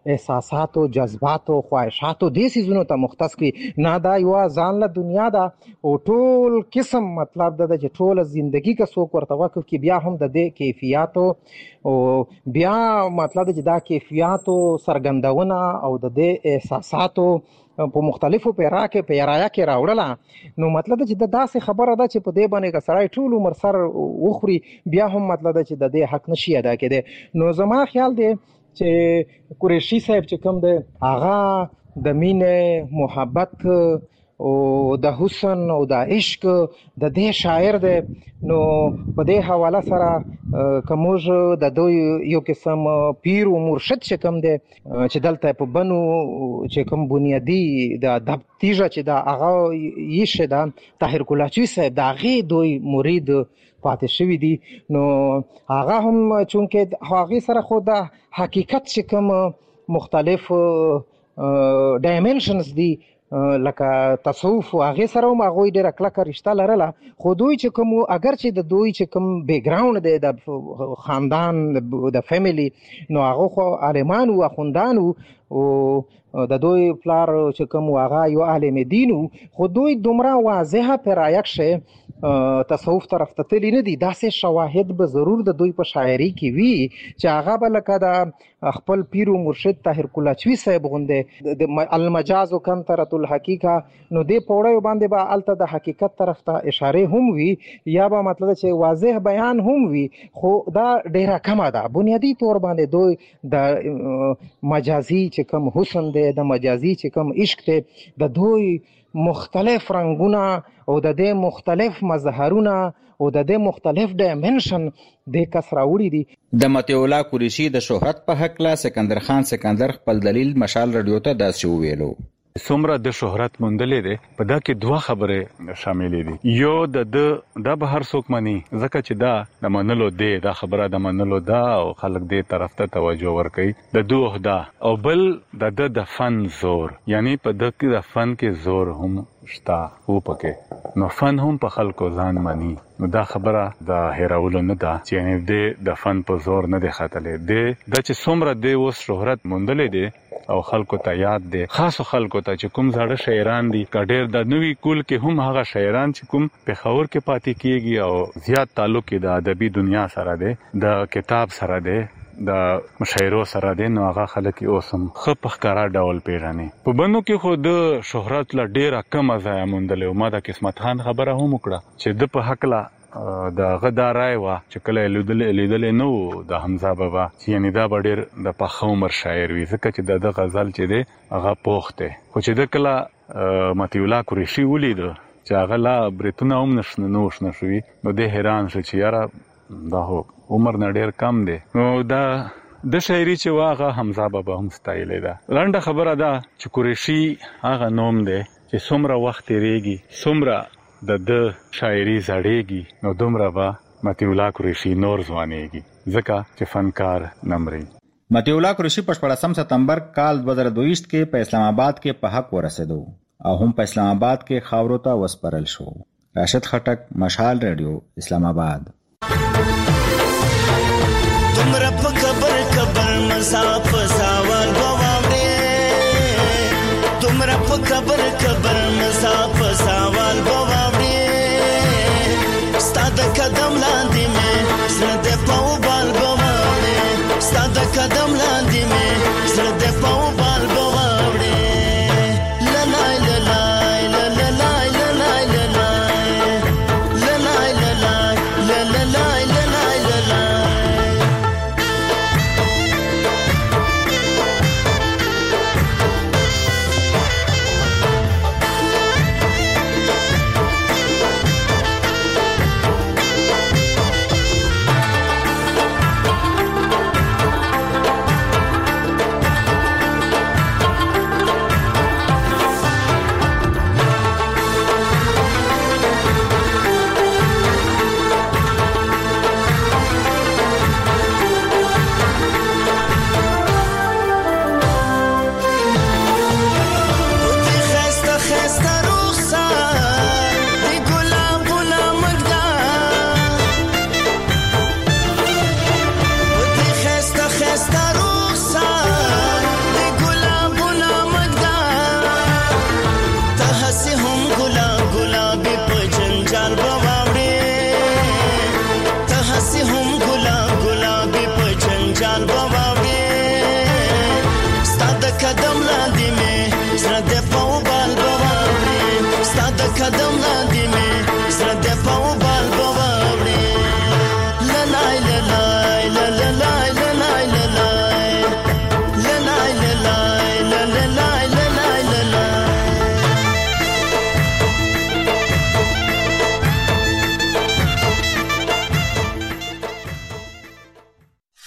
Speaker 12: احساساتو جذباتو خواهشاتو د سيزونو ته مختص کړي نه دا یو ځان له دنیا دا او ټول قسم مطلب دا چې ټول ژوندۍ کا څوک ورته وکړي کې بیا هم د دې کیفیتو او بیا مطلب چې دا کیفیتو سرګندونه او د دې احساساتو په مختلفو پیرایا کې راوړله نو مطلب چې د داسې خبره ده چې په دې باندې کسړای ټول عمر سر وخوري بیا هم مطلب چې د دې حق نشي ادا کېده نو زما خیال دی چې قریشي صاحب چې کوم دی هغه د مینې محبت او د حسن او د عشق د دې شاعر دی نو په دې حواله سره کومج د دوی یو قسم پیر او مرشد چې کوم دی چې دلته په بنو چې کوم بنیادی د ادب تیجه چې دا هغه یې ده طاهر کلاچوی صاحب دا غي دوی مرید پاتې شوی دي نو هغه هم چونکه هغه سره خو د حقیقت چې کوم مختلف ډایمنشنز دي لکه تصوف او هغه سره هم هغه ډېر کلکه رشتہ لرله خو دوی چې کوم اگر چې د دوی چې کوم بیک گراوند دی د خاندان د فیملی نو هغه خو عالمان او خوندان او د دوی پلار چې کوم هغه یو عالم دین خو دوی دومره واضحه پیرایک شه تصوف طرف ته تللی نه دي داسې شواهد به ضرور د دوی په شاعري کې وي چې هغه به لکه د خپل پیر او مرشد طاهر کلاچوی صاحب غونډه د المجاز و کنترۃ الحقیقه نو دې پوره باندې به الته د حقیقت طرف ته اشاره هم وي یا به مطلب چې واضح بیان هم وي خو دا ډیره کمه ده بنیادی طور باندې دوی د مجازي چې کوم حسن دی د مجازي چې کوم عشق دی د دوی مختلف رنگونه او د دې مختلف مظهرونه او د دې مختلف ډایمنشن د کسراوړي دي
Speaker 3: د متي الله قریشي د شهرت په حق لا سکندر خان سکندر خپل دلیل مشال رادیو ته داسې ویلو
Speaker 7: څومره د شهرت موندلې ده په دا کې دوه خبره شاملې دي یو د بهر څوک مني ځکه چې دا د منلو دی دا خبره د منلو دا او خلک دې طرف ته توجه ورکړي د دوه دا او بل د فن زور یعنی په د کې د فن کې زور هم شتا و پکې نو فن هم په خلکو ځان مانی نو دا خبره د هیرولو نه ده چې یعنی د فن په زور نه دی خاتلې د چې څومره دی اوس شهرت موندلې دی او خلکو ته یاد دي خاصو خلکو ته چې کوم زړه شاعران دي کډیر د نوې کول کې هم هغه شاعران چې کوم په خور کې پاتې کیږي او زیات تعلق د ادبي دنیا سره دی د کتاب سره دی د مشاعرو سره دی نو هغه خلک اوسم خپ ښکارا ډول پیژنې په بنو کې خو د شهرت ل ډیره کم ځای مونډلې او ما د قسمت خان خبره هم وکړه چې د په حق لا د غدارای وا چې کله لیدل نو د حمزه بابا یعنی دا ډېر د پخ عمر شاعر وي ځکه چې د غزل چې دی هغه پوخته خو چې د کله متي الله قریشي ولید چې هغه لا بریتونه هم نشنه شوی نو د حیران شو چې یاره دا عمر نه ډېر کم دی نو دا د شاعري چې واغه حمزه بابا هم ستایلې ده لنډه خبره ده چې قریشي هغه نوم دی چې څومره وخت ریږي څومره د شاعري زړېږي نو دومره به متي الله قریشي نور ځوانېږي ځکه چې فنکار نمري
Speaker 3: متي الله قریشي په 14 ستمبر کال 2022 کې په اسلام آباد کې په حق ورسېدو او هم په اسلام آباد کې خاورو ته وسپارل شو راشد خټک مشال رادیو اسلام آباد
Speaker 6: تمرا په قبر مساف سوال بواوړې تمرا په قبر مساف سوال بواوړې ستاد قدم لاندې مې زړه دې په وبال بواوړې ستاد قدم لاندې مې